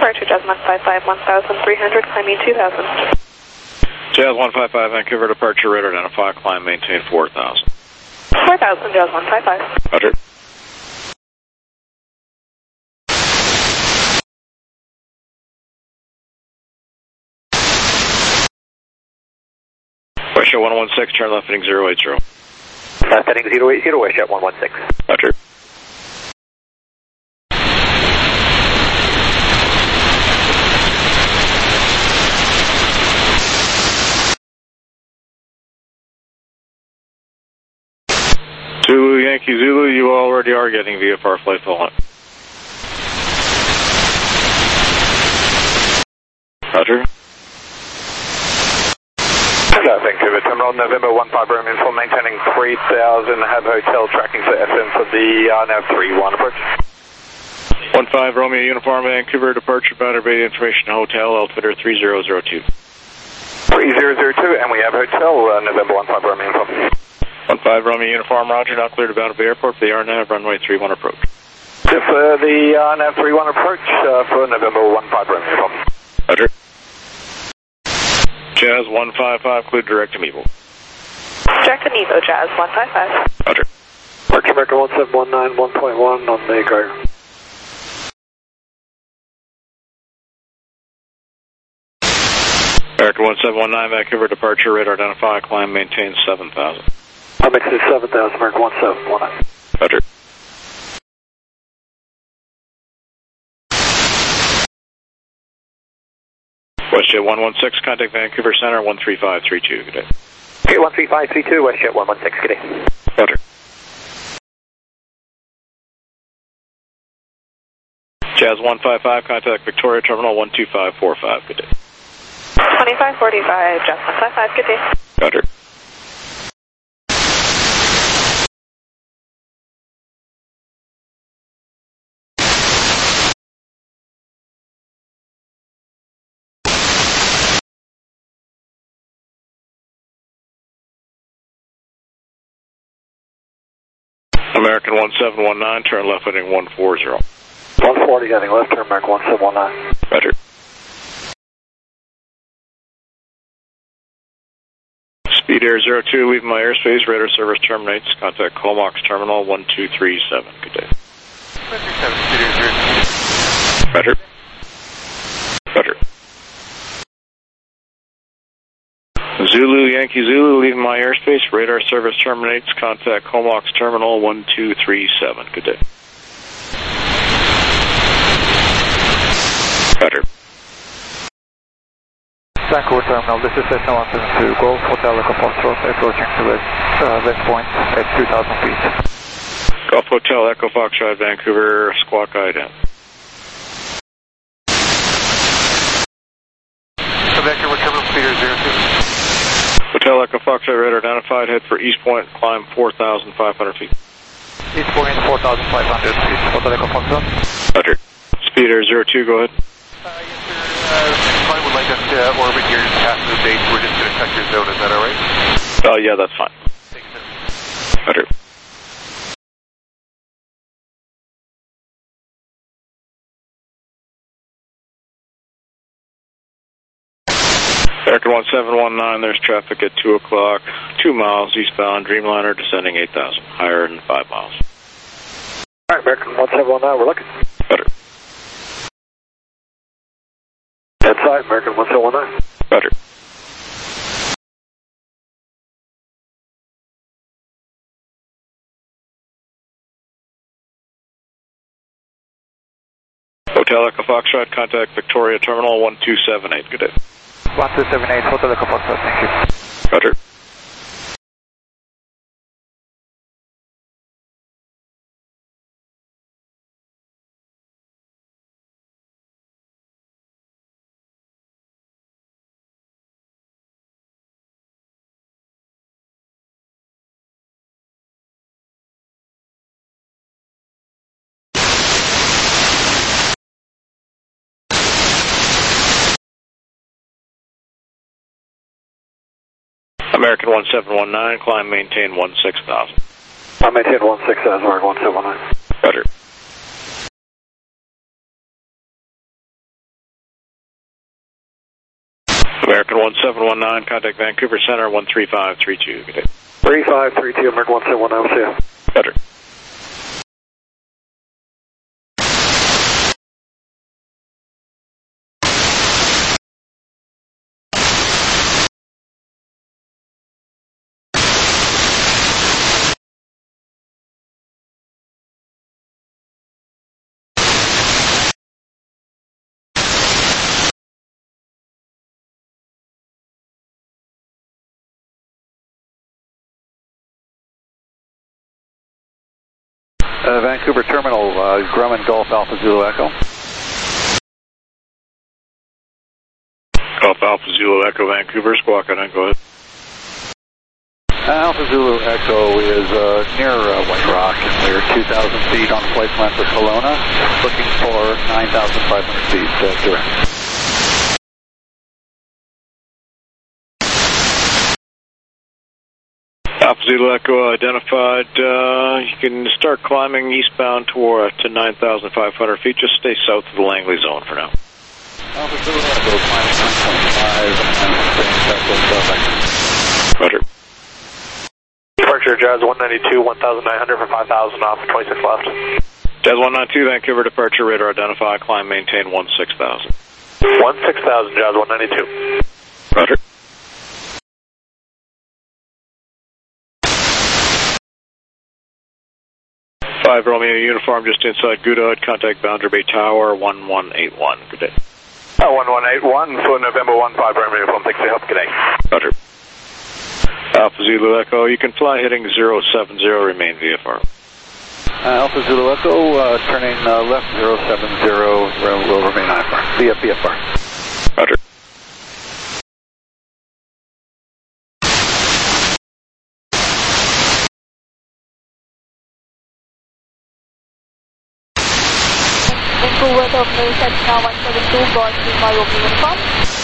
Departure, Jazz one five five, one thousand three hundred, climbing two thousand. Jazz one five five, Vancouver departure, radar identify, climb, maintain four thousand. four thousand, Jazz one five five. Roger. Westjet one one six, turn left heading zero eight zero. Left heading zero eight zero, Westjet one one six. Roger. Zulu, Yankee Zulu, you already are getting V F R flight full. Roger. Vancouver Terminal, November one five Romeo Info, maintaining three thousand, have hotel tracking for S M for the uh, nav three one approach. one five Romeo Uniform, Vancouver departure, Battery Bay Information Hotel, altimeter three zero zero two. three zero zero two, and we have hotel, uh, November one five Romeo Info. one five Romeo Uniform, Roger, now cleared to Battery Bay Airport for the R NAV, runway three one approach. So for the uh, nav three one approach, uh, for November one five Romeo Info. Roger. Jazz one five five, cleared direct to Mevo. Direct to Mevo, Jazz one five five. Roger. March America one seven one nine, one point one on the guard. America one seven one nine, Vancouver departure, radar identify, climb, maintain seven thousand. I'll make it seven thousand, America one seven one nine. Roger. Westjet one one six, contact Vancouver Center, one three five three two, good day. Okay, one three five three two, Westjet one one six, good day. Roger. Jazz one five five, contact Victoria Terminal, one two five four five, good day. twenty-five forty-five, Jazz one five five, good day. Roger. American one seven one nine, turn left heading one four zero. one forty heading left, turn American one seven one nine. Roger. Speed Air zero two, leaving my airspace, radar service terminates, contact Comox Terminal one two three seven, good day. Roger. Roger. Zulu, Yankee Zulu, leaving my airspace, radar service terminates, contact Comox Terminal one two three seven, good day. Roger. Vancouver Terminal, this is Cessna one seven two, Golf Hotel Echo Foxtrot, approaching to west, uh, west point at two thousand feet. Golf Hotel Echo Foxtrot, Vancouver, squawk ident. Vancouver Terminal, speed zero two. Hotel Echo Foxtrot, radar identified, head for East Point, climb four thousand five hundred feet. East Point, four thousand five hundred feet, Hotel Echo Foxtrot. Roger. Speed Air zero two, go ahead. Uh, yes, sir. Uh, I would like us to orbit here past the base. We're just going to check your zone. Is that all right? Oh, yeah, that's fine. Thank you, sir. Roger. American one seven one nine, there's traffic at two o'clock, two miles eastbound, Dreamliner descending eight thousand, higher than five miles. All right, American one seven one nine, we're looking. Roger. Dead side, American one seven one nine. Roger. Hotel Echo Foxtrot, contact Victoria Terminal one two seven eight, good day. one two seven eight, Hotel Echo Foxtrot, thank you. Roger. American one seven one nine, climb, maintain one six thousand. I maintain one six thousand, American one seven one nine. Roger. American one seven one nine, contact Vancouver Center, one three five three two. Good day. three five three two, American one seven one nine, see ya. Better. Uh, Vancouver Terminal, uh, Grumman Golf Alpha Zulu Echo. Golf Alpha Zulu Echo, Vancouver, squawk it, go ahead. Uh, Alpha Zulu Echo is uh, near uh, White Rock. We're two thousand feet on flight plan for Kelowna, looking for nine thousand five hundred feet uh, direct. Alpha Zulu Echo identified. Uh, you can start climbing eastbound toward to nine thousand five hundred feet. Just stay south of the Langley zone for now. Alpha Zulu Echo climbing nine point five and staying south of Roger. Departure Jazz one ninety-two, one thousand nine hundred for five thousand off, twenty-six left. Jazz one ninety-two, Vancouver departure radar identify. Climb maintain one six thousand. one six thousand, Jazz one ninety-two. Roger. five Romeo uniform just inside Goodwood. Contact Boundary Bay Tower one one eight one. Good day. Uh, one one eight one for November one five Romeo uniform. Thanks for your help. Good day. Roger. Alpha Zulu Echo, you can fly heading zero seven zero, remain V F R. Uh, Alpha Zulu Echo, uh, turning uh, left zero seven zero, will remain I F R. V F V F R. Roger. Vancouver Terminal, Cessna one seven two, Golf Lima Romeo uniform.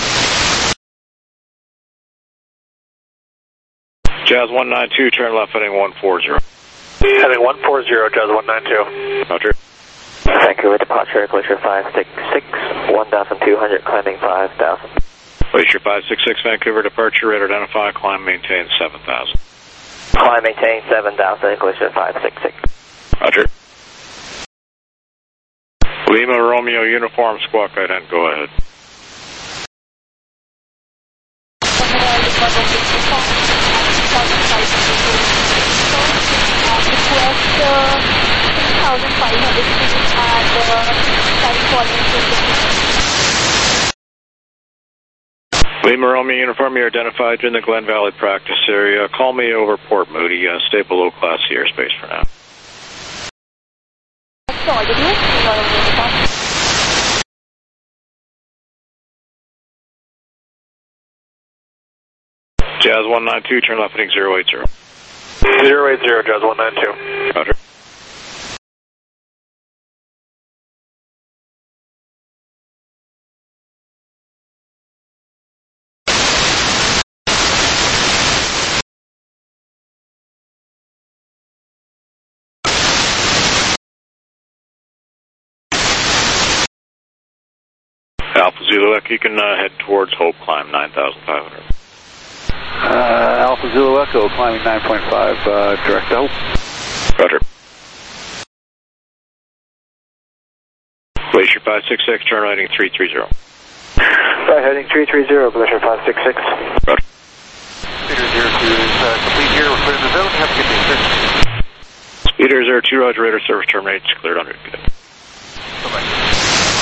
Jazz one nine two, turn left heading one four zero. Heading one four zero, Jazz one nine two. Roger. Vancouver departure, Glacier five six six, one thousand two hundred, climbing five thousand. Glacier five six six, Vancouver departure, radar identify, climb maintain seven thousand. Climb maintain seven thousand, Glacier five six six. Roger. Lima Romeo uniform, squawk ident, go ahead. Lima Romeo uniform, you're identified in the Glen Valley practice area. Call me over Port Moody. Uh, stay below Class C airspace for now. Jazz one nine two, turn left heading zero eight zero. zero eight zero, Jazz one nine two. Roger. Alpha Zulu Echo, you can uh, head towards Hope, climb nine thousand five hundred. Uh, Alpha Zulu Echo, climbing nine point five, uh, direct to Hope. Roger. Glacier five six six, turn right heading three three zero. Right heading three three zero, Glacier five six six. Roger. Speeder zero two is uh, complete here. We're clear in the zone. Have a good day, sir. Speeder zero two, Roger, radar service terminates, cleared on route. Good day. Bye-bye.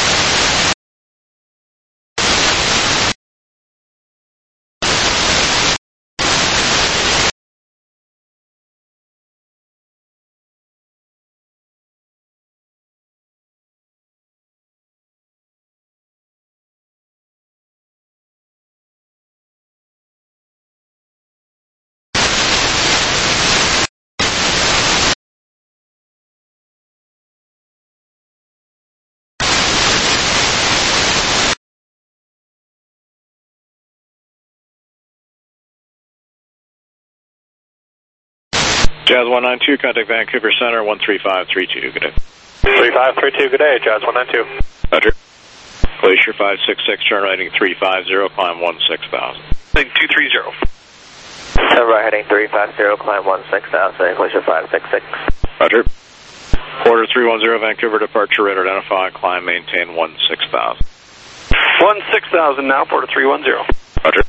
Jazz one nine two, contact Vancouver Center, one three five three two, good day. three five three two, good day, Jazz one nine two. Roger. Glacier five six six, turn right heading three five zero, climb one six thousand. Heading two three zero. Turn right heading three five zero, climb one six thousand, Glacier five six six. Roger. Quarter three one zero, Vancouver departure, radar identify, climb, maintain one six thousand. one six thousand now, Porter three one zero. Roger.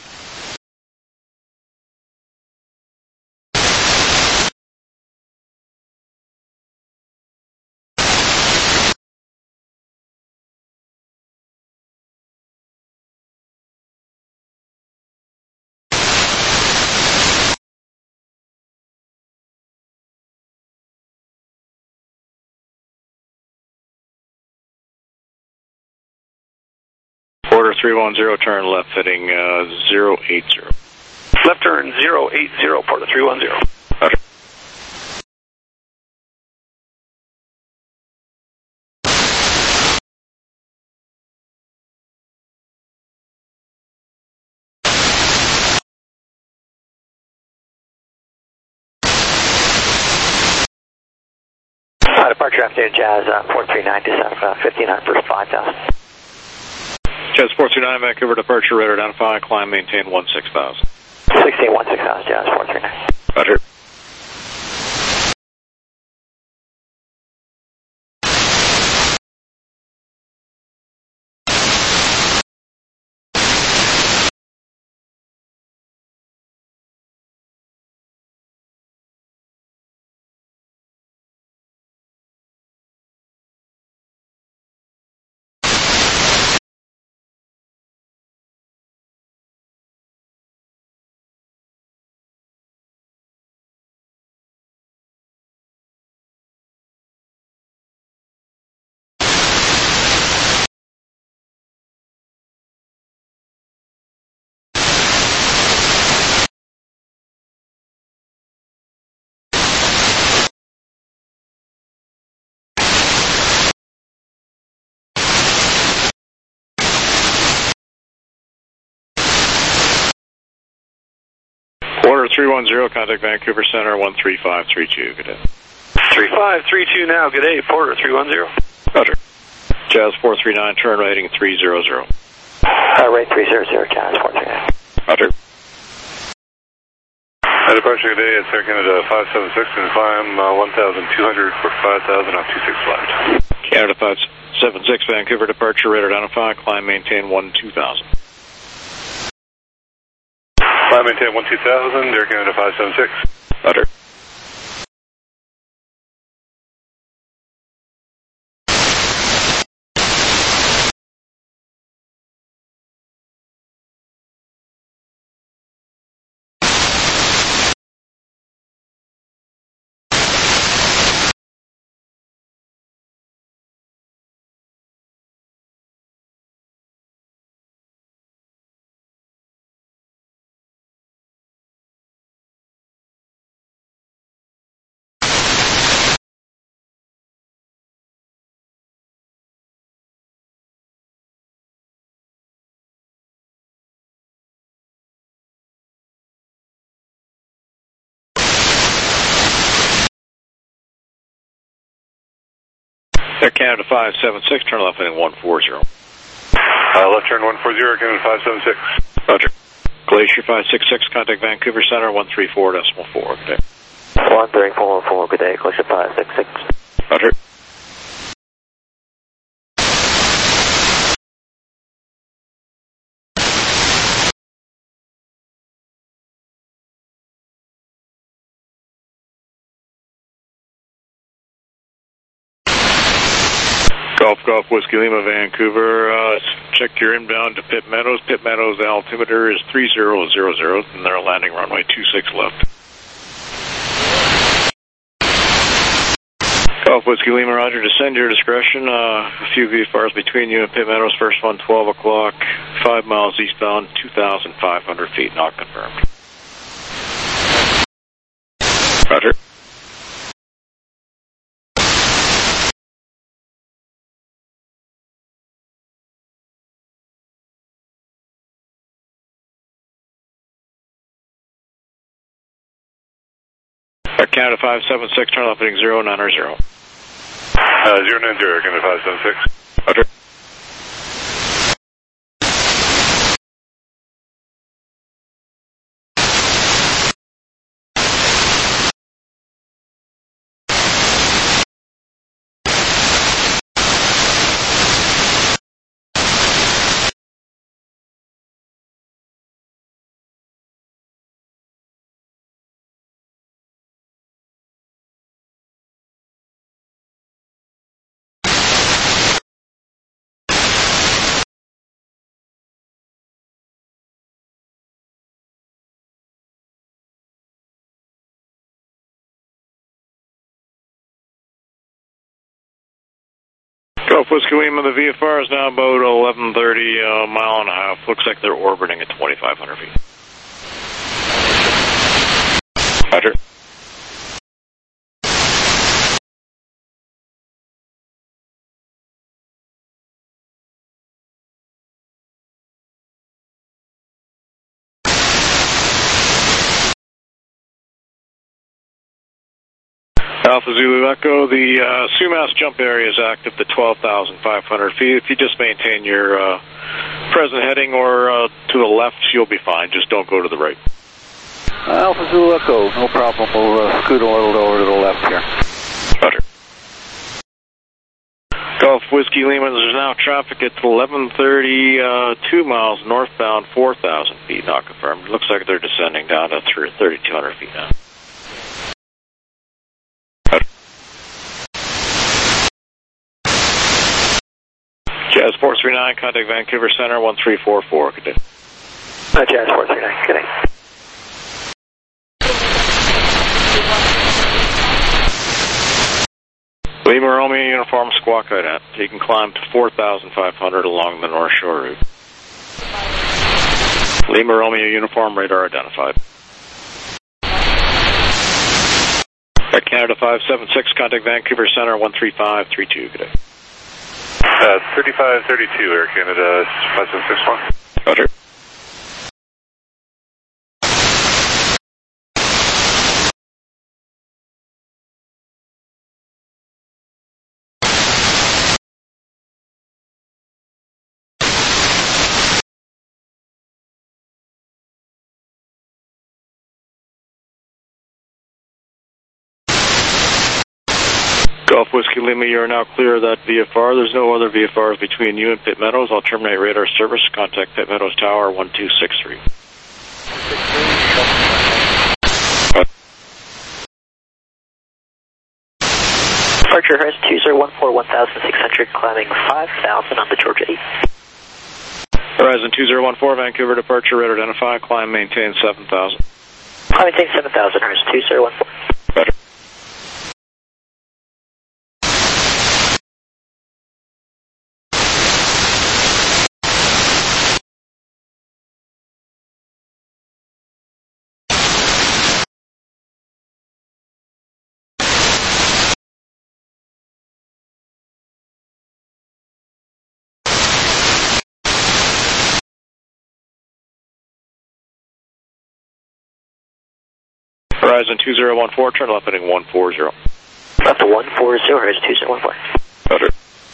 Quarter three one zero, turn left heading uh, zero eight zero. Left turn zero eight zero, Porter three one zero. Roger. Uh, departure afternoon, Jazz uh, four three nine, descent uh, fifty-nine for five thousand. Jazz four two nine, Vancouver departure, radar identify, climb, maintain one six thousand. sixteen one six thousand, Jazz four three nine. Roger. Quarter three one zero, contact Vancouver Center one three five three two. Good day. three five three two now, good day, Porter three one zero. Roger. Jazz four three nine, turn right heading three zero zero. Uh, rate three zero zero, Jazz four three nine. Roger. Uh, departure today at Air Canada five seven six and climb uh, one thousand two hundred for five thousand on two six left. Canada five seven six, Vancouver departure, radar identify, climb, maintain one two thousand. Climb, maintain one two thousand, Air Canada five seven six. Roger. Air Canada five seven six, turn left heading one four zero. Uh, left turn one four zero, Canada five seven six. Roger. Glacier five six six, contact Vancouver Center one three four decimal four. Good day. one three four four, good day, Glacier five six six. Roger. Golf Golf Whiskey Lima, Vancouver. Uh, check your inbound to Pitt Meadows. Pitt Meadows altimeter is three zero zero zero, and they're landing runway two six left. Golf Whiskey Lima, Roger. Descend your discretion. Uh, a few V F Rs between you and Pitt Meadows. First one, twelve o'clock, five miles eastbound, two thousand five hundred feet, not confirmed. Roger. Canada five seven six, turn left heading zero nine zero. Uh, zero nine zero, Canada five seven six. Roger. Golf Whiskey Lima, the V F R is now about eleven thirty, uh, mile and a half. Looks like they're orbiting at twenty-five hundred feet. Roger. Alpha Zulu Echo, the uh, Sumas jump area is active to twelve thousand five hundred feet. If you just maintain your uh, present heading or uh, to the left, you'll be fine. Just don't go to the right. Alpha Zulu Echo, no problem. We'll uh, scoot a little over to the left here. Roger. Golf Whiskey Lima, there's now traffic at eleven thirty, uh, two miles northbound, four thousand feet, not confirmed. Looks like they're descending down to thirty-two hundred feet now. Jazz four three nine, contact Vancouver Center, one three four four. Good day. Uh, Jazz four three nine, good day. Lima Romeo Uniform Squawk Ident. You can climb to four thousand five hundred along the North Shore route. Lima Romeo Uniform radar identified. At Canada five seven six, contact Vancouver Center, one three five three two. Good day. Uh, thirty-five thirty-two, Air Canada five seven six one. Roger. Golf Whiskey Lima, you are now clear of that V F R. There's no other V F Rs between you and Pitt Meadows. I'll terminate radar service. Contact Pitt Meadows Tower, one two six three. Departure Horizon two zero one four, one thousand six hundred, climbing five thousand on the Georgia eight. Horizon two zero one four, Vancouver departure, radar identify, climb maintain seven thousand. Climb maintain seven thousand, Horizon two zero one four. Roger. Horizon two zero one four, turn left heading one four zero. Left to one four zero, Horizon two zero one four. Roger.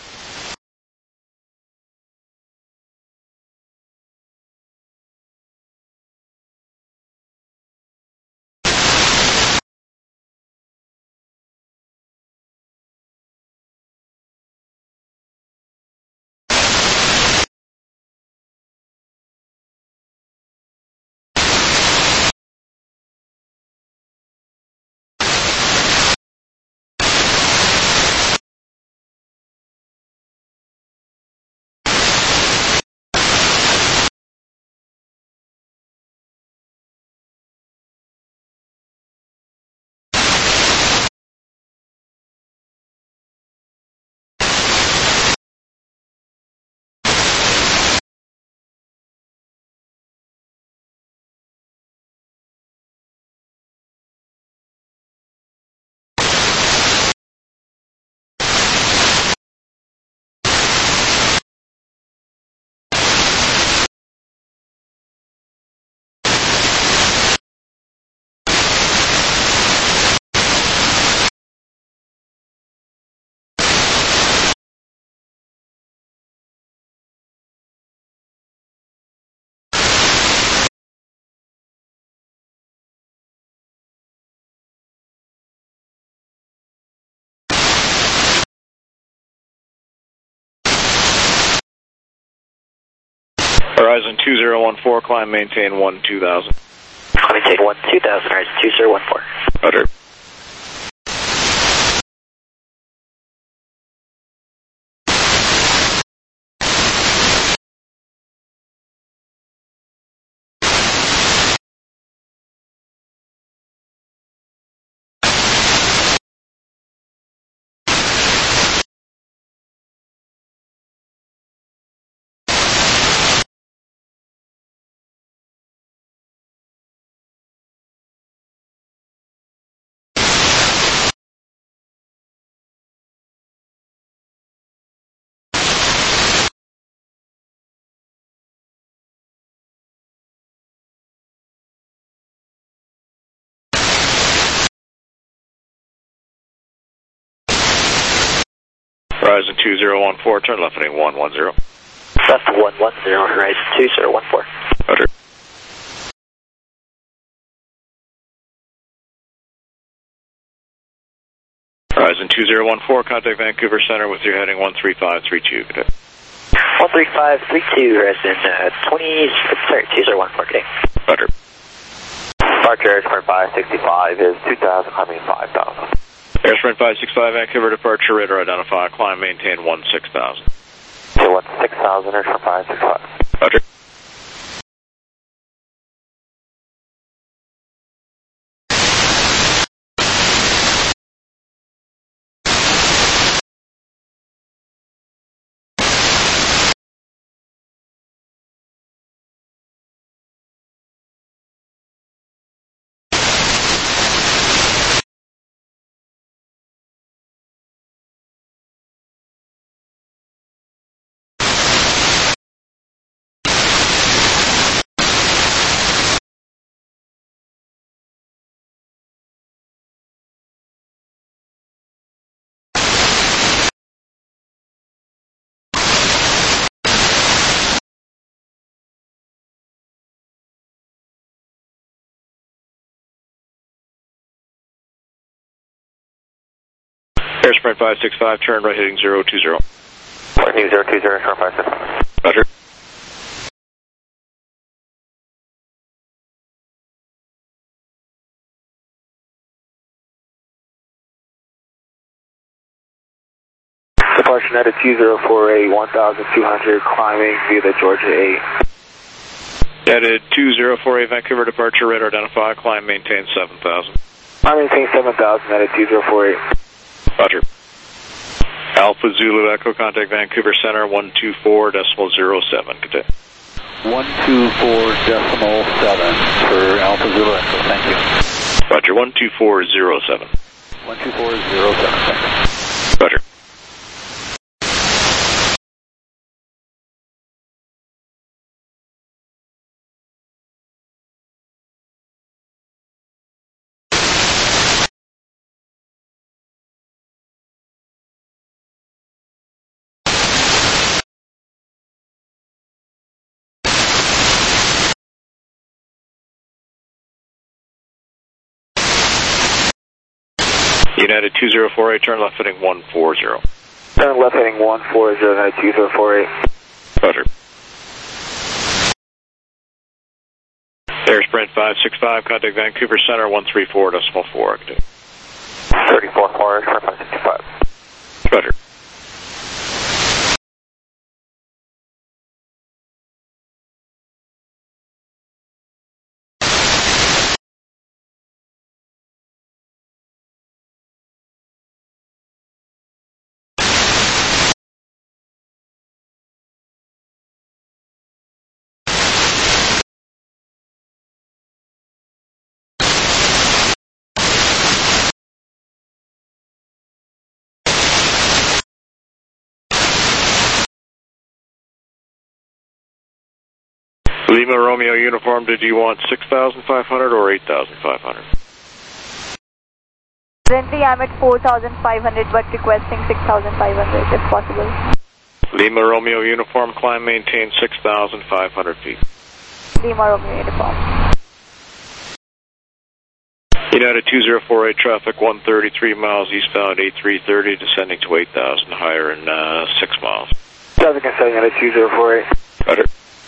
Horizon two zero one four, climb maintain one two thousand. Climb maintain one two thousand, Horizon two zero one four. Roger. Horizon two zero one four, turn left heading one one zero. Left one one zero, Horizon two zero one four. Roger. Horizon two zero one four, contact Vancouver Center with your heading one three five three two. Good day. one three five three two, Horizon uh, twenty, sorry, two zero one four, good day. Roger. Departure Airsprint five sixty-five is two thousand, climbing five thousand. Airsprint five sixty-five, Vancouver departure, radar identify, climb, maintain one six thousand. So one six thousand, Airsprint five sixty-five. Roger. Airsprint five sixty-five, turn right heading zero two zero. Right heading zero two zero, turn five sixty-five. Roger. Departure United two zero four eight, one thousand two hundred, climbing via the Georgia eight. United two zero four eight, Vancouver departure, radar identify, climb, maintain seven thousand. I maintain seven thousand, United two zero four eight. Roger. Alpha Zulu Echo, contact Vancouver Center, one two four decimal zero seven. Good day. one two four decimal seven for Alpha Zulu Echo, thank you. Roger, one two four zero seven. one two four zero seven, thank you. Roger. United two zero four eight, turn left heading one four zero. Turn left heading one four zero, United two zero four eight. Roger. Airsprint five sixty-five, contact Vancouver Center, one three four decimal four. thirty-four four, Airsprint five sixty-five. Roger. Lima Romeo uniform, did you want six thousand five hundred or eight thousand five hundred? Currently I'm at four thousand five hundred but requesting six thousand five hundred if possible. Lima Romeo uniform, climb, maintain six thousand five hundred feet. Lima Romeo uniform. United two zero four eight, traffic one thirty-three miles eastbound, eight three thirty, descending to eight thousand, higher in uh, six miles. Traffic and setting United two zero four eight. Roger.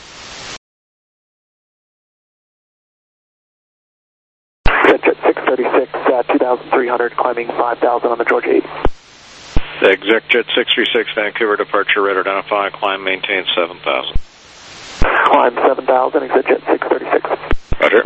six thirty-six, uh, two thousand three hundred, climbing five thousand on the Georgia eight. ExecJet six three six, Vancouver departure, radar identify, climb, maintain seven thousand. Climb seven thousand, ExecJet six thirty-six. Roger.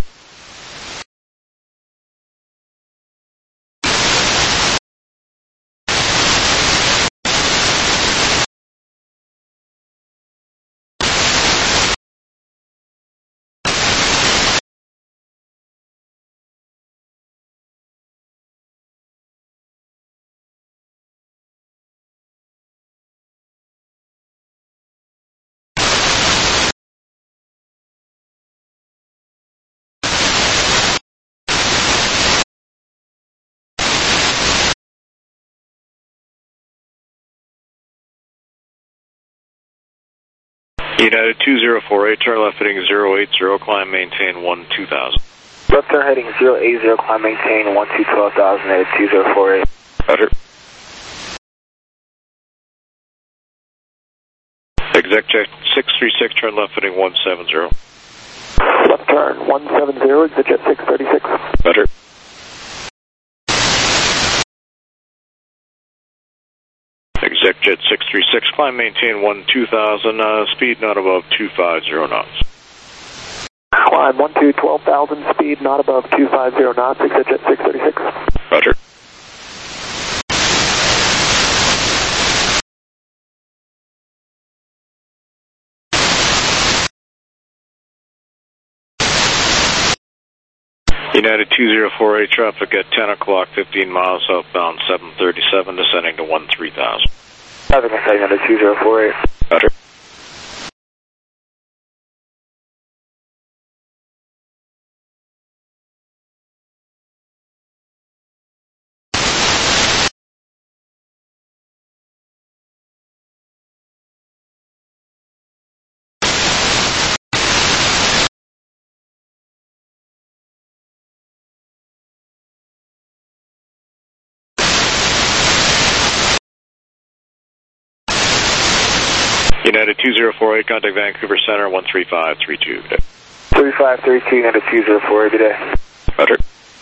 United two zero four eight, turn left heading zero eight zero, climb maintain one two thousand. Left turn heading zero eight zero, climb maintain one two twelve thousand, United two zero four eight. Roger. Exec six three six, turn left heading one seven zero. Left turn one seven zero, exit jet six thirty-six. Roger. Exec jet six three six, climb maintain one two thousand, uh, speed not above two five zero knots. Climb one two twelve thousand, speed not above two five zero knots, exit jet six thirty-six. Roger. United two zero four eight, traffic at ten o'clock, fifteen miles southbound, seven thirty-seven, descending to one three thousand. Traffic at United two zero four eight. Roger. United two zero four eight, contact Vancouver Center, one three five three two. three five three two, United two zero four eight, good day. Roger.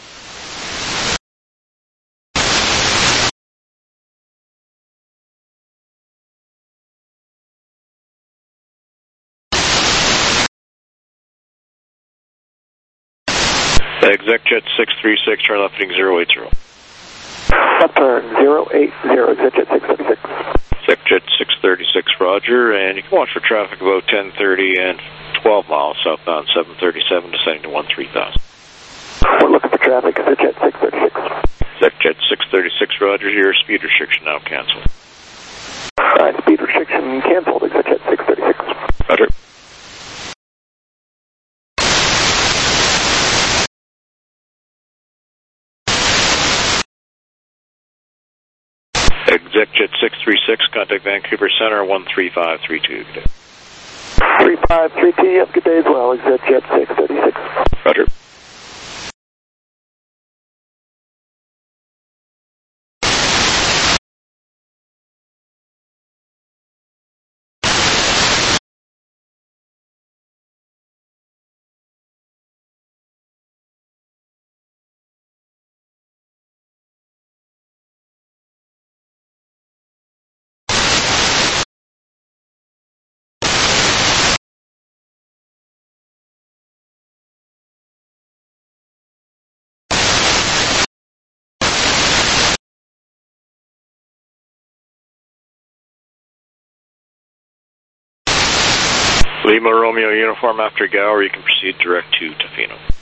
Exec jet six three six, turn left heading zero eight zero. Left turn zero eight zero, exit jet six thirty-six. Exec jet six thirty-six, roger, and you can watch for traffic about ten thirty and twelve miles southbound, seven thirty-seven, descending to one three thousand. We're looking for traffic, exit jet six thirty-six. Exec jet six thirty-six, roger, your speed restriction now canceled. Alright, speed restriction canceled, exit jet six thirty-six. Roger. Exec jet six three six, contact Vancouver Center, one three five three two. three five three two, have a good day as well, exit jet six thirty-six. Roger. Lima Romeo uniform after Gower, you can proceed direct to Tofino.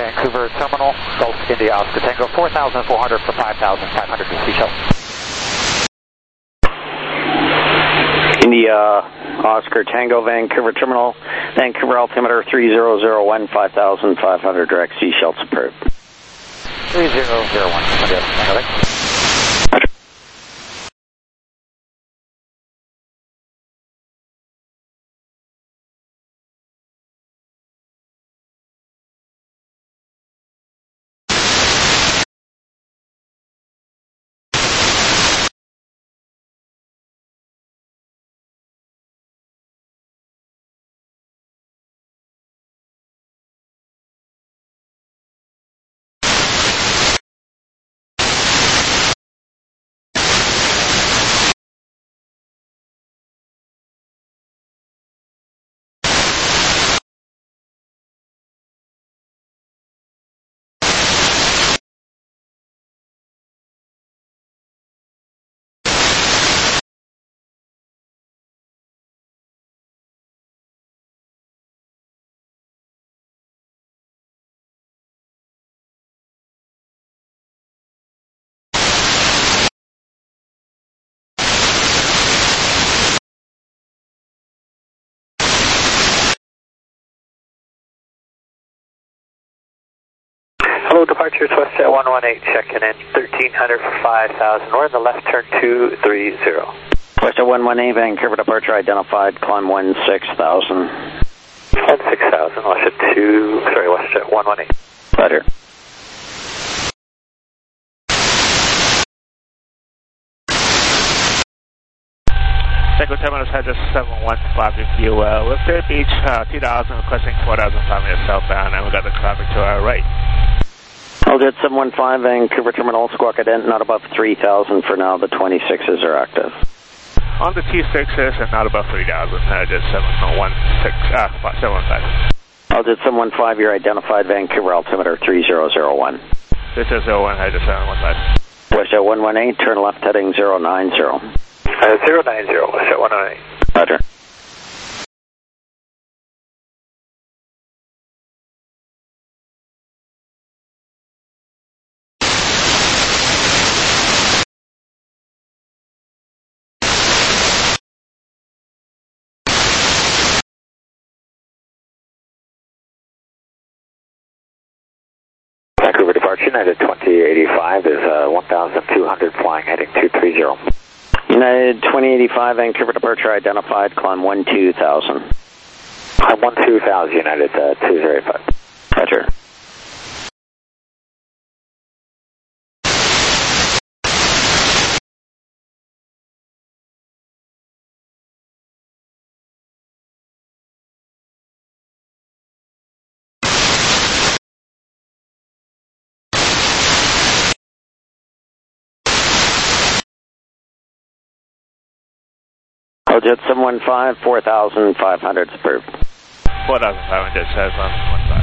Vancouver Terminal, Gulf India Oscar Tango, four thousand four hundred for five thousand five hundred to Seychelles. India Oscar Tango, Vancouver Terminal, Vancouver altimeter three zero zero one, five thousand five hundred direct Seychelles approved. three zero zero one, Tango. Hello, departures WestJet one one eight, checking in thirteen hundred for five thousand. We're in the left turn two three zero. WestJet one one eight, Vancouver departure identified, climb one six thousand. one six thousand, WestJet two, sorry, WestJet one one eight. Better. Tango Terminus Hedges seven one five with you. Uh, Whistler Beach, uh, two thousand, requesting four thousand five hundred southbound, and we got the traffic to our right. Aljet seven one five, Vancouver Terminal, Squawk Ident, not above three thousand for now. The twenty-sixes are active. On the T sixes and not above three thousand, uh, just seven one six, uh, seven one five. Aljet seven one five, you're identified, Vancouver altimeter three zero zero one. This is zero one, Hedges seven one five. WestJet one one eight, turn left heading zero nine zero. Uh, zero nine zero, WestJet one one eight. Roger. Vancouver departure, United twenty eighty-five is uh, one thousand two hundred flying heading two three zero. United twenty eighty-five, Vancouver departure identified, climb one two thousand. Climb one two thousand, United uh, two zero eight five. Roger. Aljet seven one five, four thousand five hundred approved. four thousand five hundred, says one one five.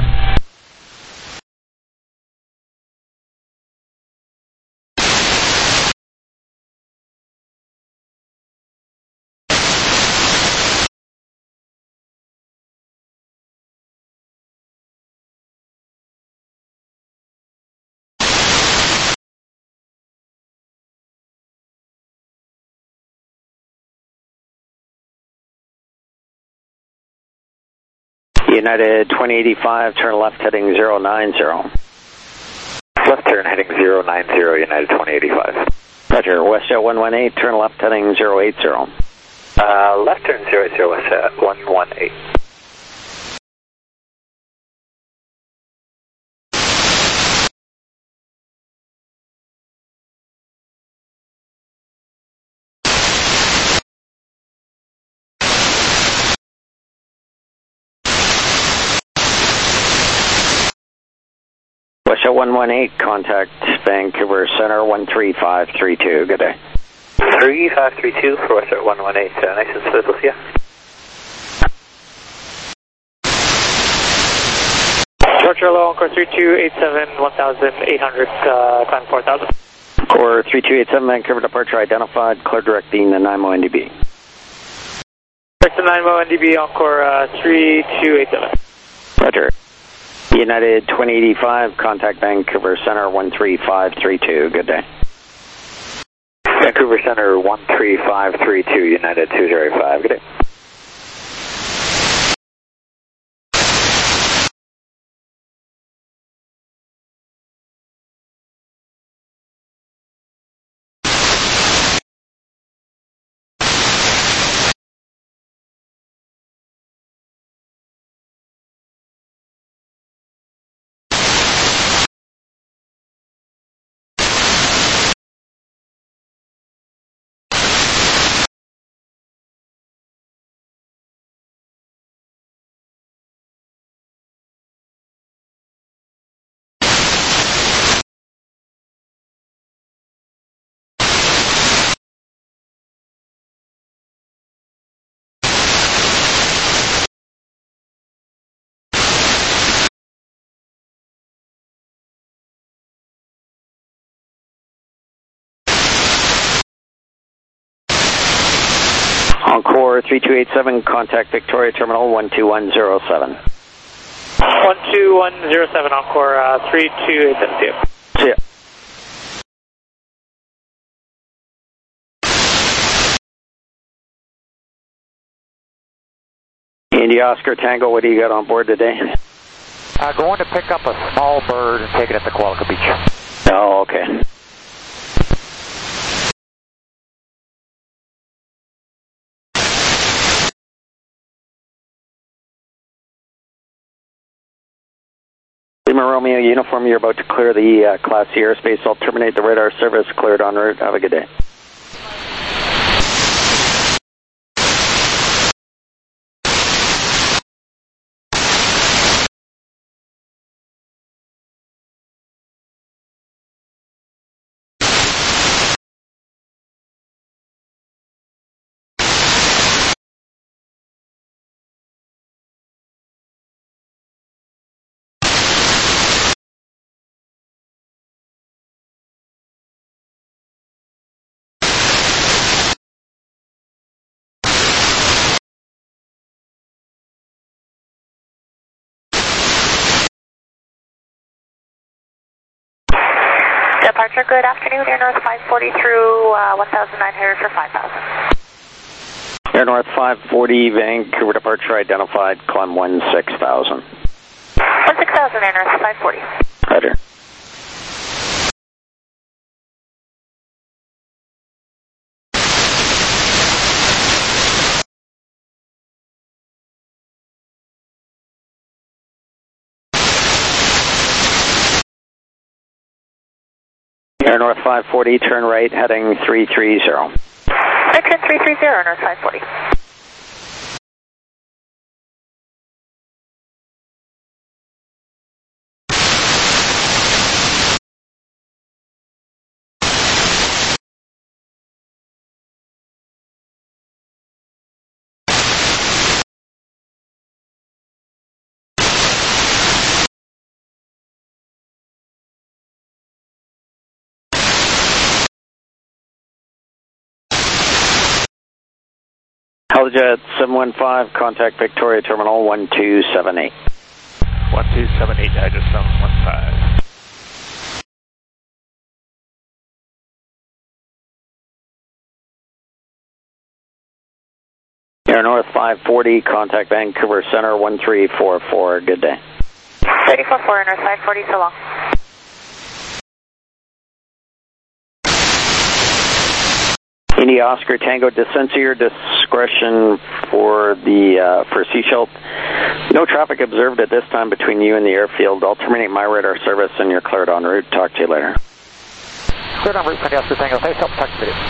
United twenty eighty-five, turn left heading zero nine zero. Left turn heading zero nine zero, United twenty eighty-five. Roger, WestJet one one eight, turn left heading zero eight zero. Uh, left turn zero eight zero, WestJet one one eight. WestJet one one eight, contact Vancouver Center one three five three two. Good day. three five three two for WestJet one one eight. Uh, nice and smooth, yeah. Departure hello, Encore three two eight seven, one thousand eight hundred, uh, climb four thousand. Core three two eight seven, Vancouver departure identified, clear directing the Nine Mo N D B. Direct to Nine Mo N D B, Encore uh, three two eight seven. Roger. United twenty eighty-five, contact Vancouver Center one three five three two. Good day. Vancouver Center one three five three two, United two zero five. Good day. Encore three two eight seven, contact Victoria Terminal one two one zero seven. one two one zero seven, Encore uh, three two eight seven, see you. See ya. Indy Oscar Tango, what do you got on board today? Uh, going to pick up a small bird and take it at the Qualicum Beach. Oh, okay. Lima Romeo Uniform, you're about to clear the uh, Class C airspace. I'll terminate the radar service. Cleared en route. Have a good day. Departure, good afternoon, Air North five forty through uh, one thousand nine hundred for five thousand. Air North five forty, Vancouver departure identified, climb one six thousand. one six thousand, Air North five forty. Roger. Air North five forty, turn right, heading three three zero. Section three three zero, Air North five forty. Helijet seven one five, contact Victoria Terminal one two seven eight. one two seven eight, Hydra seven one five. Air North five forty, contact Vancouver Center one three four four. Good day. three four four, Air North five forty, so long. Indy Oscar Tango, descent to your discretion for the uh, for Seashell. No traffic observed at this time between you and the airfield. I'll terminate my radar service and you're cleared en route. Talk to you later. Cleared en route, Indy Oscar Tango. Thanks, help, talk to you.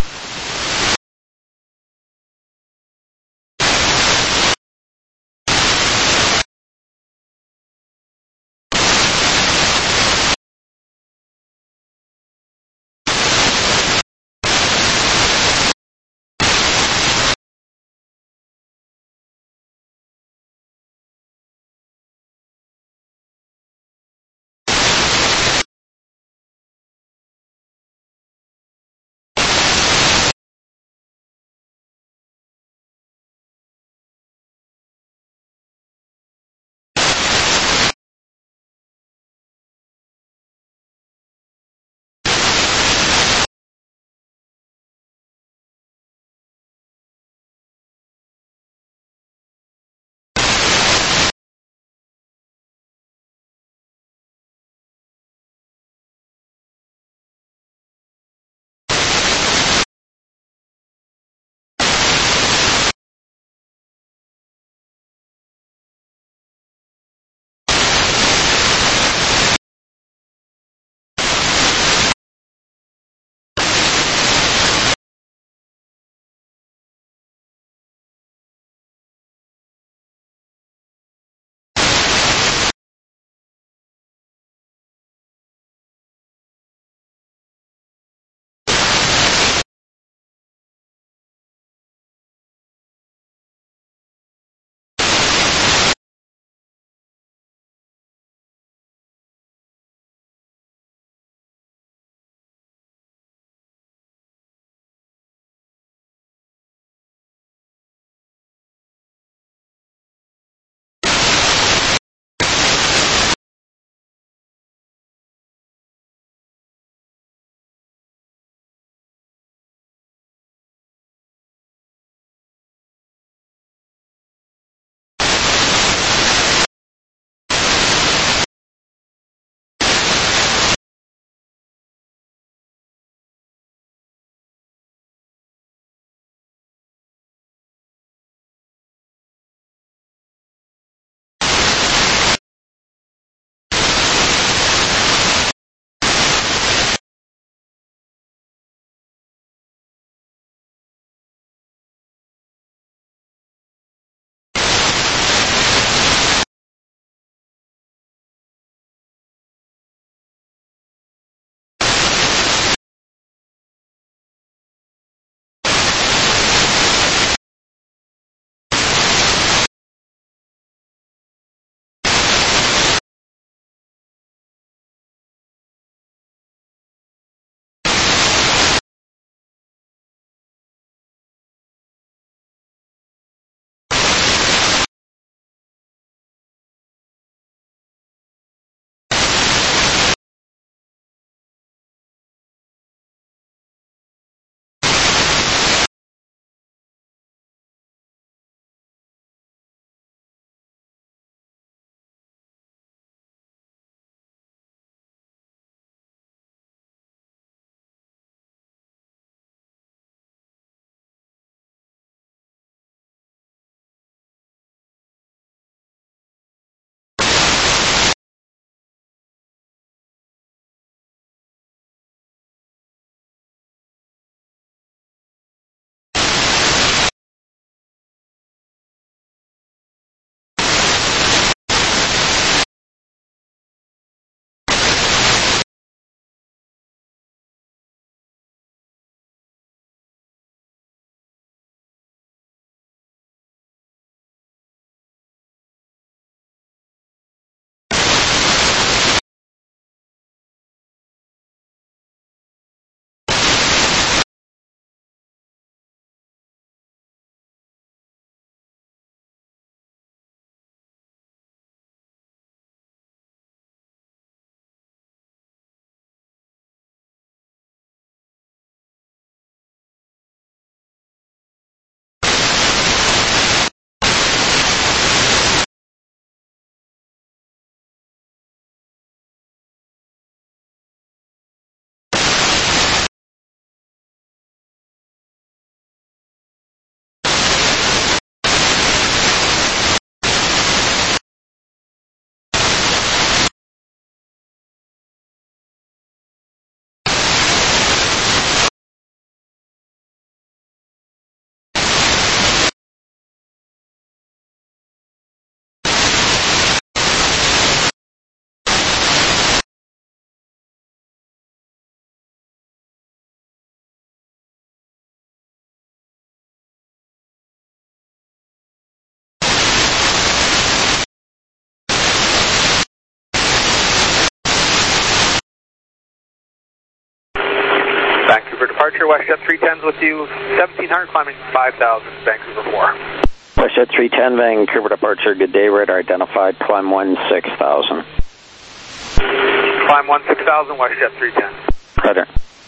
departure, WestJet three tens with you, seventeen hundred, climbing five thousand, Vancouver four. WestJet three ten, Vancouver departure, good day, radar identified, climb one six thousand. Climb one six thousand, WestJet three ten. Roger.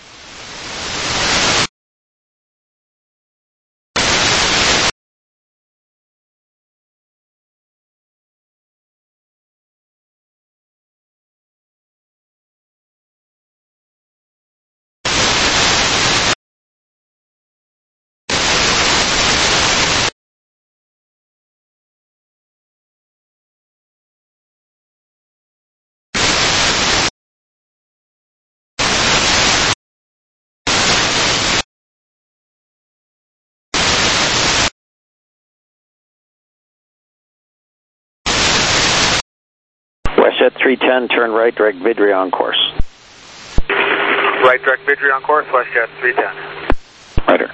WestJet three ten, turn right, direct Vidri on course. Right, direct Vidri on course, WestJet three ten. Roger.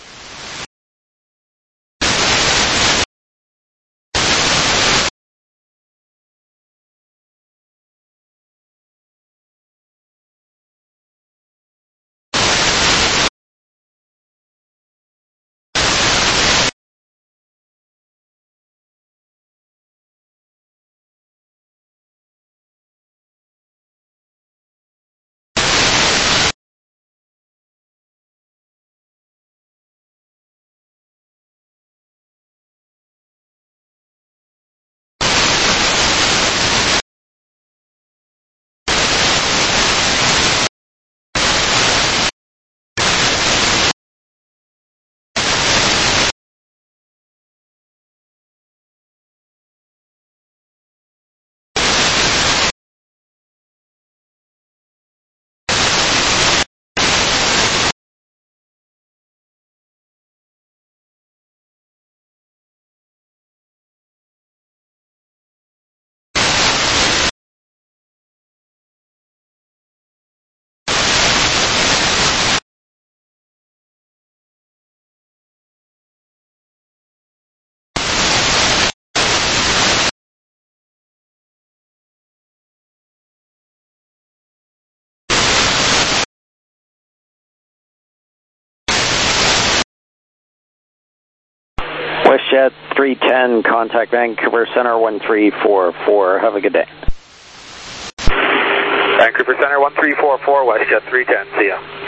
WestJet three ten, contact Vancouver Center one three four four. Have a good day. Vancouver Center one three four four, WestJet three ten. See ya.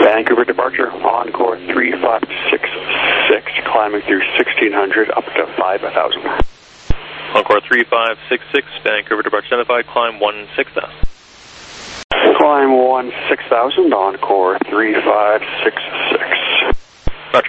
Vancouver departure, Encore three five six six, climbing through sixteen hundred up to five thousand. Encore three five six six, Vancouver departure identified, climb one six thousand. Climb one six thousand, Encore three five six six. Roger.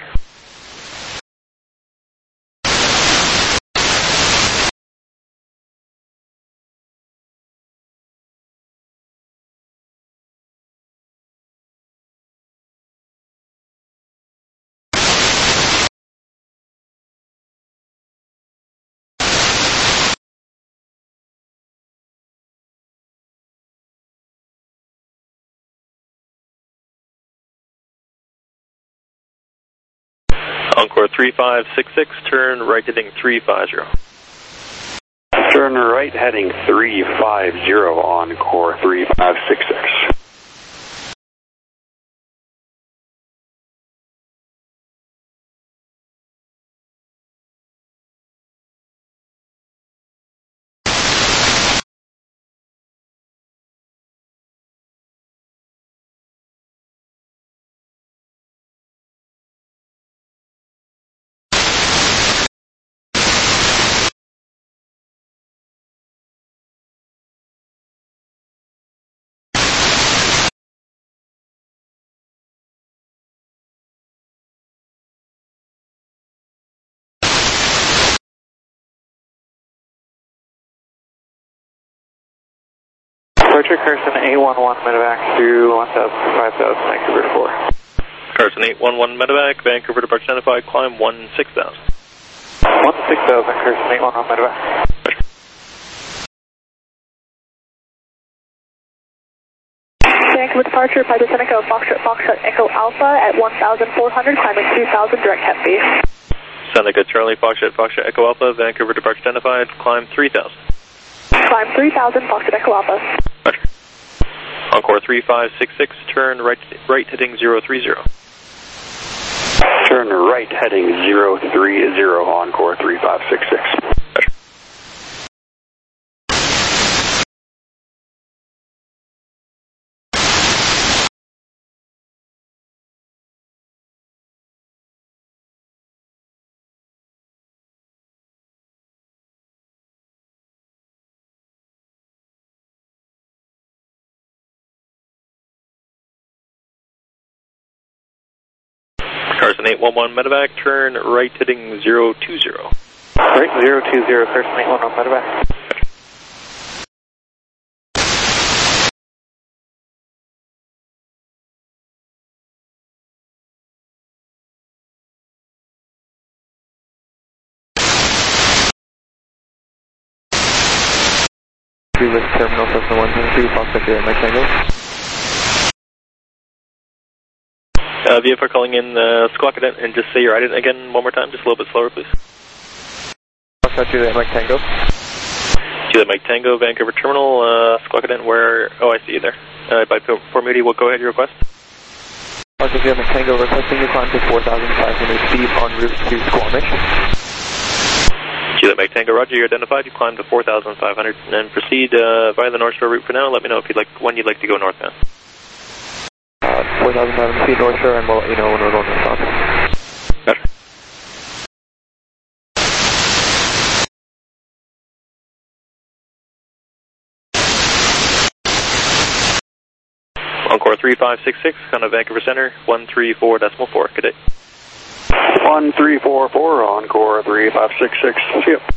Encore three five six six, turn right heading three five zero. Turn right heading three five zero, Encore three five six six. Departure Carson eight one one, medevac through one thousand to five thousand, Vancouver four. Carson eight one one, medevac, Vancouver departure identified, climb one six thousand. one six thousand, Carson eight one one, medevac. Vancouver departure, Piper Echo, Foxtrot, Foxtrot, Echo Alpha at one thousand four hundred, climbing two thousand, direct Hep B. Seneca Charlie, Foxtrot, Foxtrot, Echo Alpha, Vancouver departure identified, climb three thousand. Climb three thousand, Foxtrot, Echo Alpha. Roger. Encore three five six six, turn right, right heading zero three zero. Turn right heading zero three zero, Encore three five six six. Roger. Carson eight one one, medevac, turn right heading zero two zero. Right, zero two zero, Carson eight one one, medevac. Previous terminal, Cessna one two three, Fox Echo, Mike Tango. Uh, V F R calling in uh, Squawk Cadet, and just say your ident again one more time, just a little bit slower, please. Foxtrot Juliet Mike Tango. Juliet Mike Tango, Vancouver Terminal, uh, Squawk Cadet, where, oh, I see you there. Uh, by Port Moody, we'll go ahead, your request. Foxtrot Juliet Mike Tango, requesting you climb to four thousand five hundred feet en route to Squamish. Juliet Mike Tango, roger, you're identified, you climb to four thousand five hundred, and then proceed uh, via the North Shore route for now. Let me know if you'd like, when you'd like to go northbound. Uh, four thousand five hundred feet North Shore, and we'll let you know when we're going northbound. Roger. Encore three five six six, kind of Vancouver Center, one three four decimal four, good day. one three four four, Encore three five six six, see you.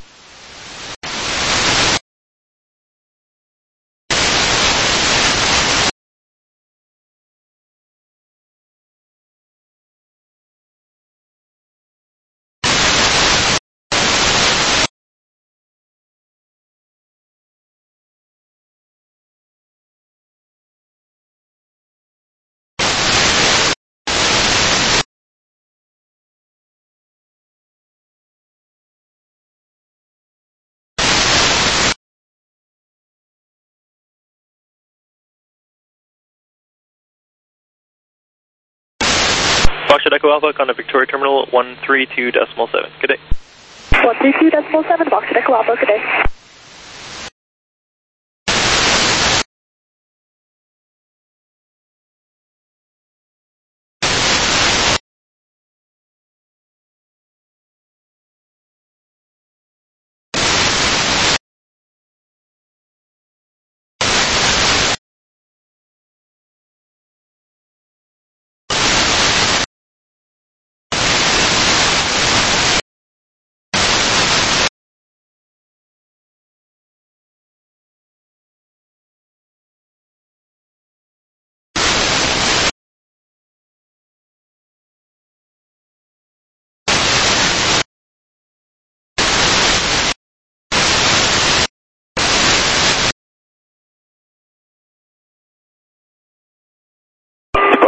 Foxtrot Echo Alpha, contact Victoria Terminal, one three two decimal seven, good day. one three two decimal seven, Foxtrot Echo Alpha, good day.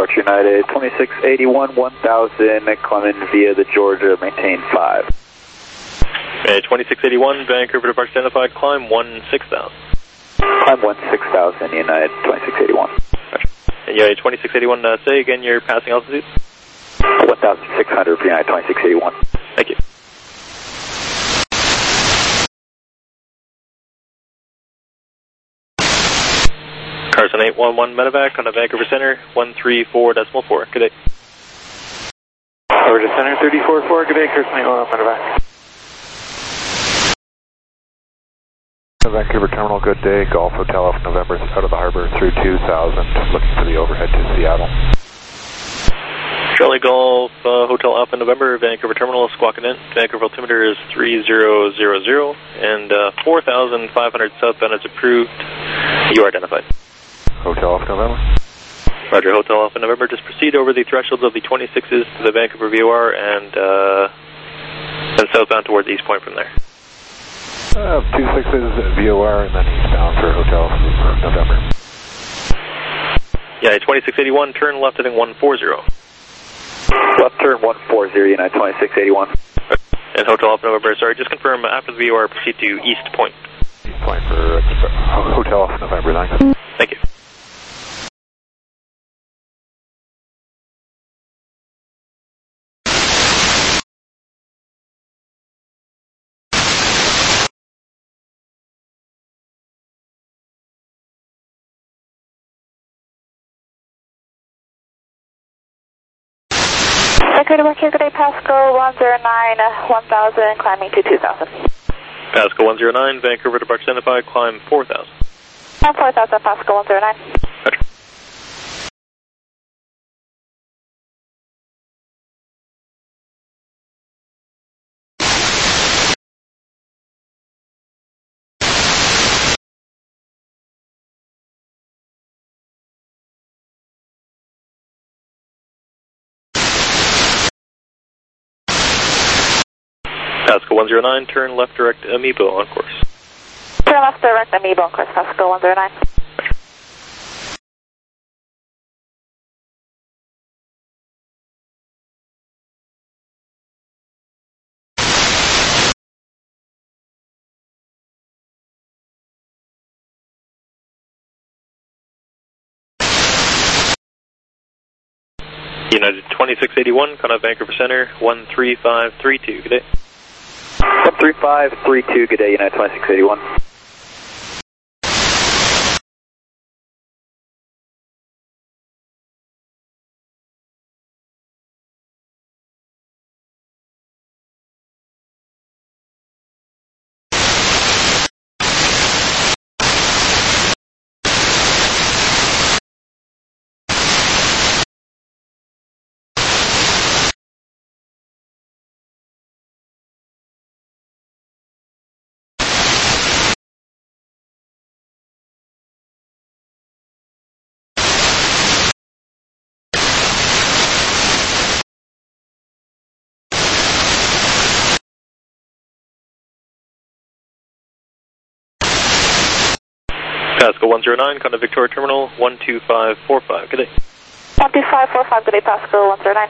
Departure United twenty-six eighty-one, one thousand, climbing via the Georgia, maintain five. Uh, twenty-six eighty-one, Vancouver Departure identified, climb one six thousand. Climb one six thousand, United twenty-six eighty-one. Gotcha. And United twenty-six eighty-one, uh, say again your passing altitude? one thousand six hundred for United twenty-six eighty-one. Thank you. Carson eight one one Medevac on the Vancouver Center, one three four decimal four. Good day. Over to Center three four four, good day, Carson eight one one Medevac. Vancouver Terminal, good day. Golf Hotel Alpha November out of the harbor through two thousand, looking for the overhead to Seattle. Charlie Golf uh, Hotel Alpha November, Vancouver Terminal, squawking in. Vancouver altimeter is three zero zero zero, and uh, four thousand five hundred southbound is approved. You are identified. Hotel Alpha November. Roger, Hotel Alpha November. Just proceed over the thresholds of the twenty-sixes to the Vancouver V O R and uh, then southbound towards East Point from there. Uh, two sixes V O R and then eastbound for Hotel Alpha November. Yeah, twenty-six eighty-one, turn left heading one forty. Left turn one forty, United twenty-six eighty-one. And Hotel Alpha November, sorry, just confirm after the V O R, proceed to East Point. East Point for uh, Hotel Alpha November, thanks. Thank you. Vancouver Departure, good day, Pasco one zero nine, one thousand, climbing to two thousand. Pasco one zero nine, Vancouver Departure identified, climb four thousand. Climb four thousand, Pasco one zero nine. Roger. Pasco one zero nine, turn left direct Amiibo on course. Turn left direct Amiibo on course, Pasco one zero nine. United twenty-six eighty-one, contact Vancouver Center, one three five three two, good day. one three five three two, good day, United twenty-six eighty-one. Pasco one zero nine, contact Victoria Terminal, one two five four five, good day. one two five four five, good day, Pasco one zero nine.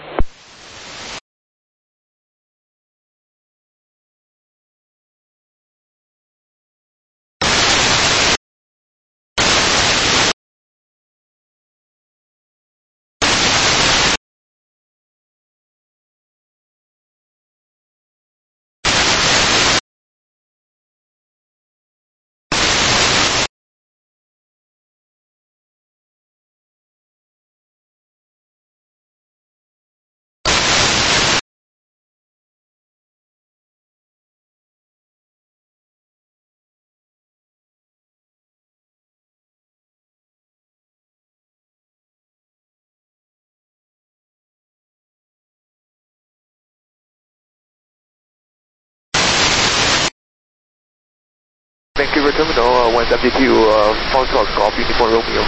Vancouver Terminal, uh, one W two, uh, Foxtrot, Golf Uniform Romeo.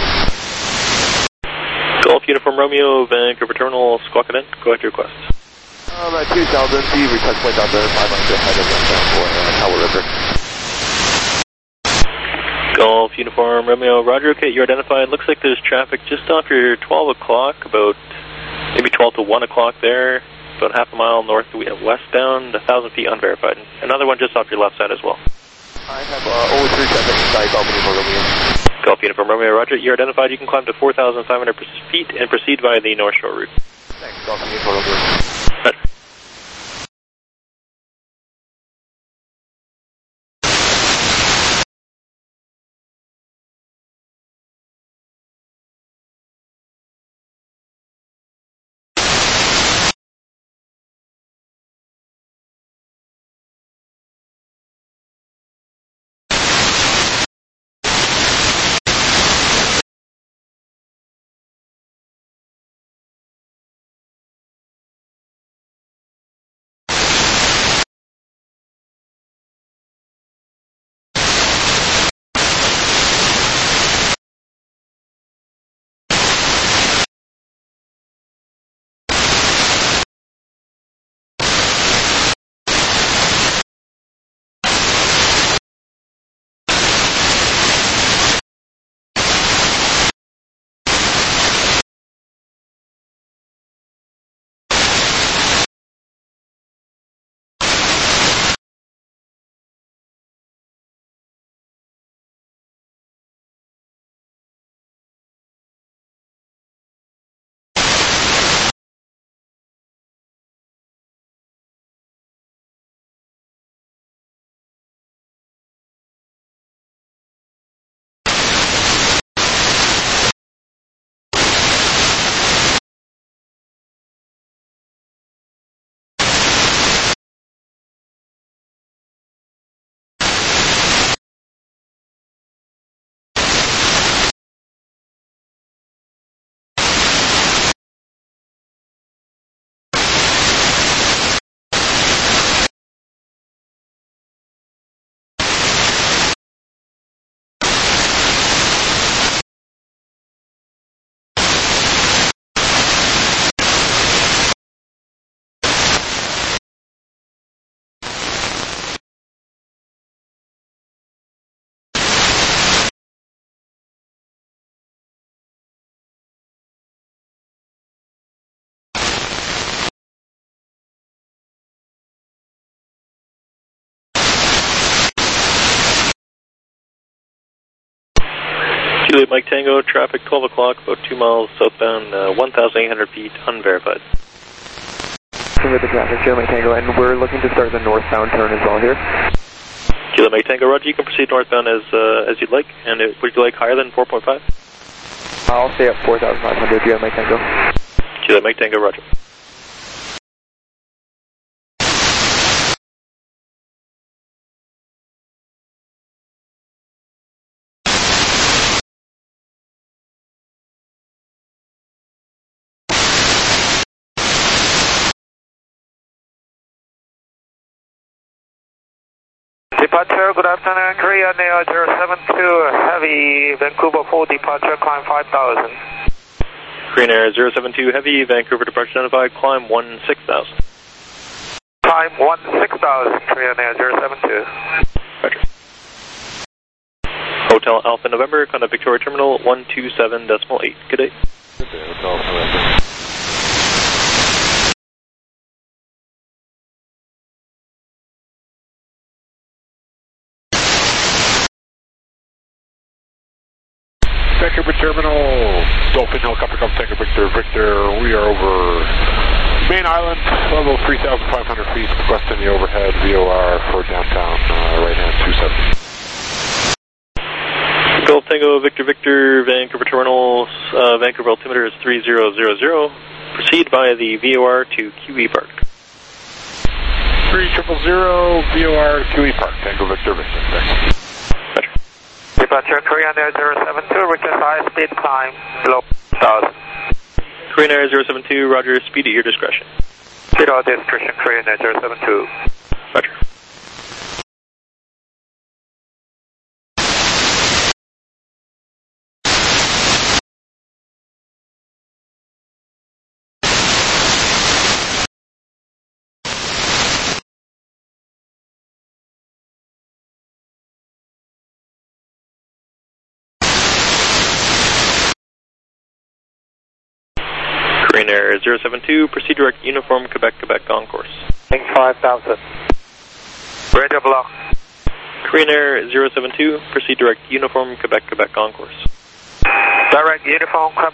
Golf Uniform Romeo, Vancouver Terminal, squawk it in, go ahead to request. Um, at two thousand feet, request one thousand five hundred ahead of the for uh, Tower River. Golf Uniform Romeo, Roger, okay, you're identified. Looks like there's traffic just off your twelve o'clock, about maybe twelve to one o'clock there, about half a mile north westbound, one thousand feet unverified. Another one just off your left side as well. I have uh, oh three seven inside Golf Uniform Romeo. Golf Uniform Romeo, Roger, you're identified. You can climb to four thousand five hundred feet and proceed via the North Shore route. Thanks, Golf Uniform Romeo. Roger. Juliet Mike Tango, traffic twelve o'clock, about two miles southbound, uh, one thousand eight hundred feet, unverified. With the traffic, Juliet Mike Tango, and we're looking to start the northbound turn as well here. Juliet Mike Tango, Roger, you can proceed northbound as uh, as you'd like, and it, would you like higher than four point five? I'll stay at four thousand five hundred, Juliet Mike Tango. Juliet Mike Tango, Roger. Departure, good afternoon, Korea Neo zero seven two, Heavy, Vancouver four, departure, climb five thousand. Korean Air zero seven two Heavy, Vancouver departure identified, climb one six thousand. Climb one six thousand, Korean Air zero seven two. Roger. Hotel Alpha November, contact Victoria Terminal one two seven decimal eight. Good day. Good day, Hotel Alpha November. Vancouver Terminal, Dolphin Helicopter, come Vancouver Victor, Victor, we are over Main Island, level three thousand five hundred feet, requesting the overhead V O R for downtown, uh, right hand two seven. Golf Tango, Victor, Victor, Vancouver Terminal, uh, Vancouver altimeter is three zero zero zero. Proceed via the V O R to Q E Park. three zero zero, V O R, Q E Park, Tango, Victor, Victor, thanks. Roger. Departure, Korean Air zero seven two, request high speed climb below one thousand. Korean Air zero seven two, Roger, speed at your discretion. Speed at discretion, Korean Air zero seven two. Roger. Korean Air zero seven two, proceed direct uniform Quebec, Quebec on course. Heading five thousand. Radio block. Korean Air zero seven two, proceed direct uniform Quebec, Quebec on course. Direct uniform Quebec.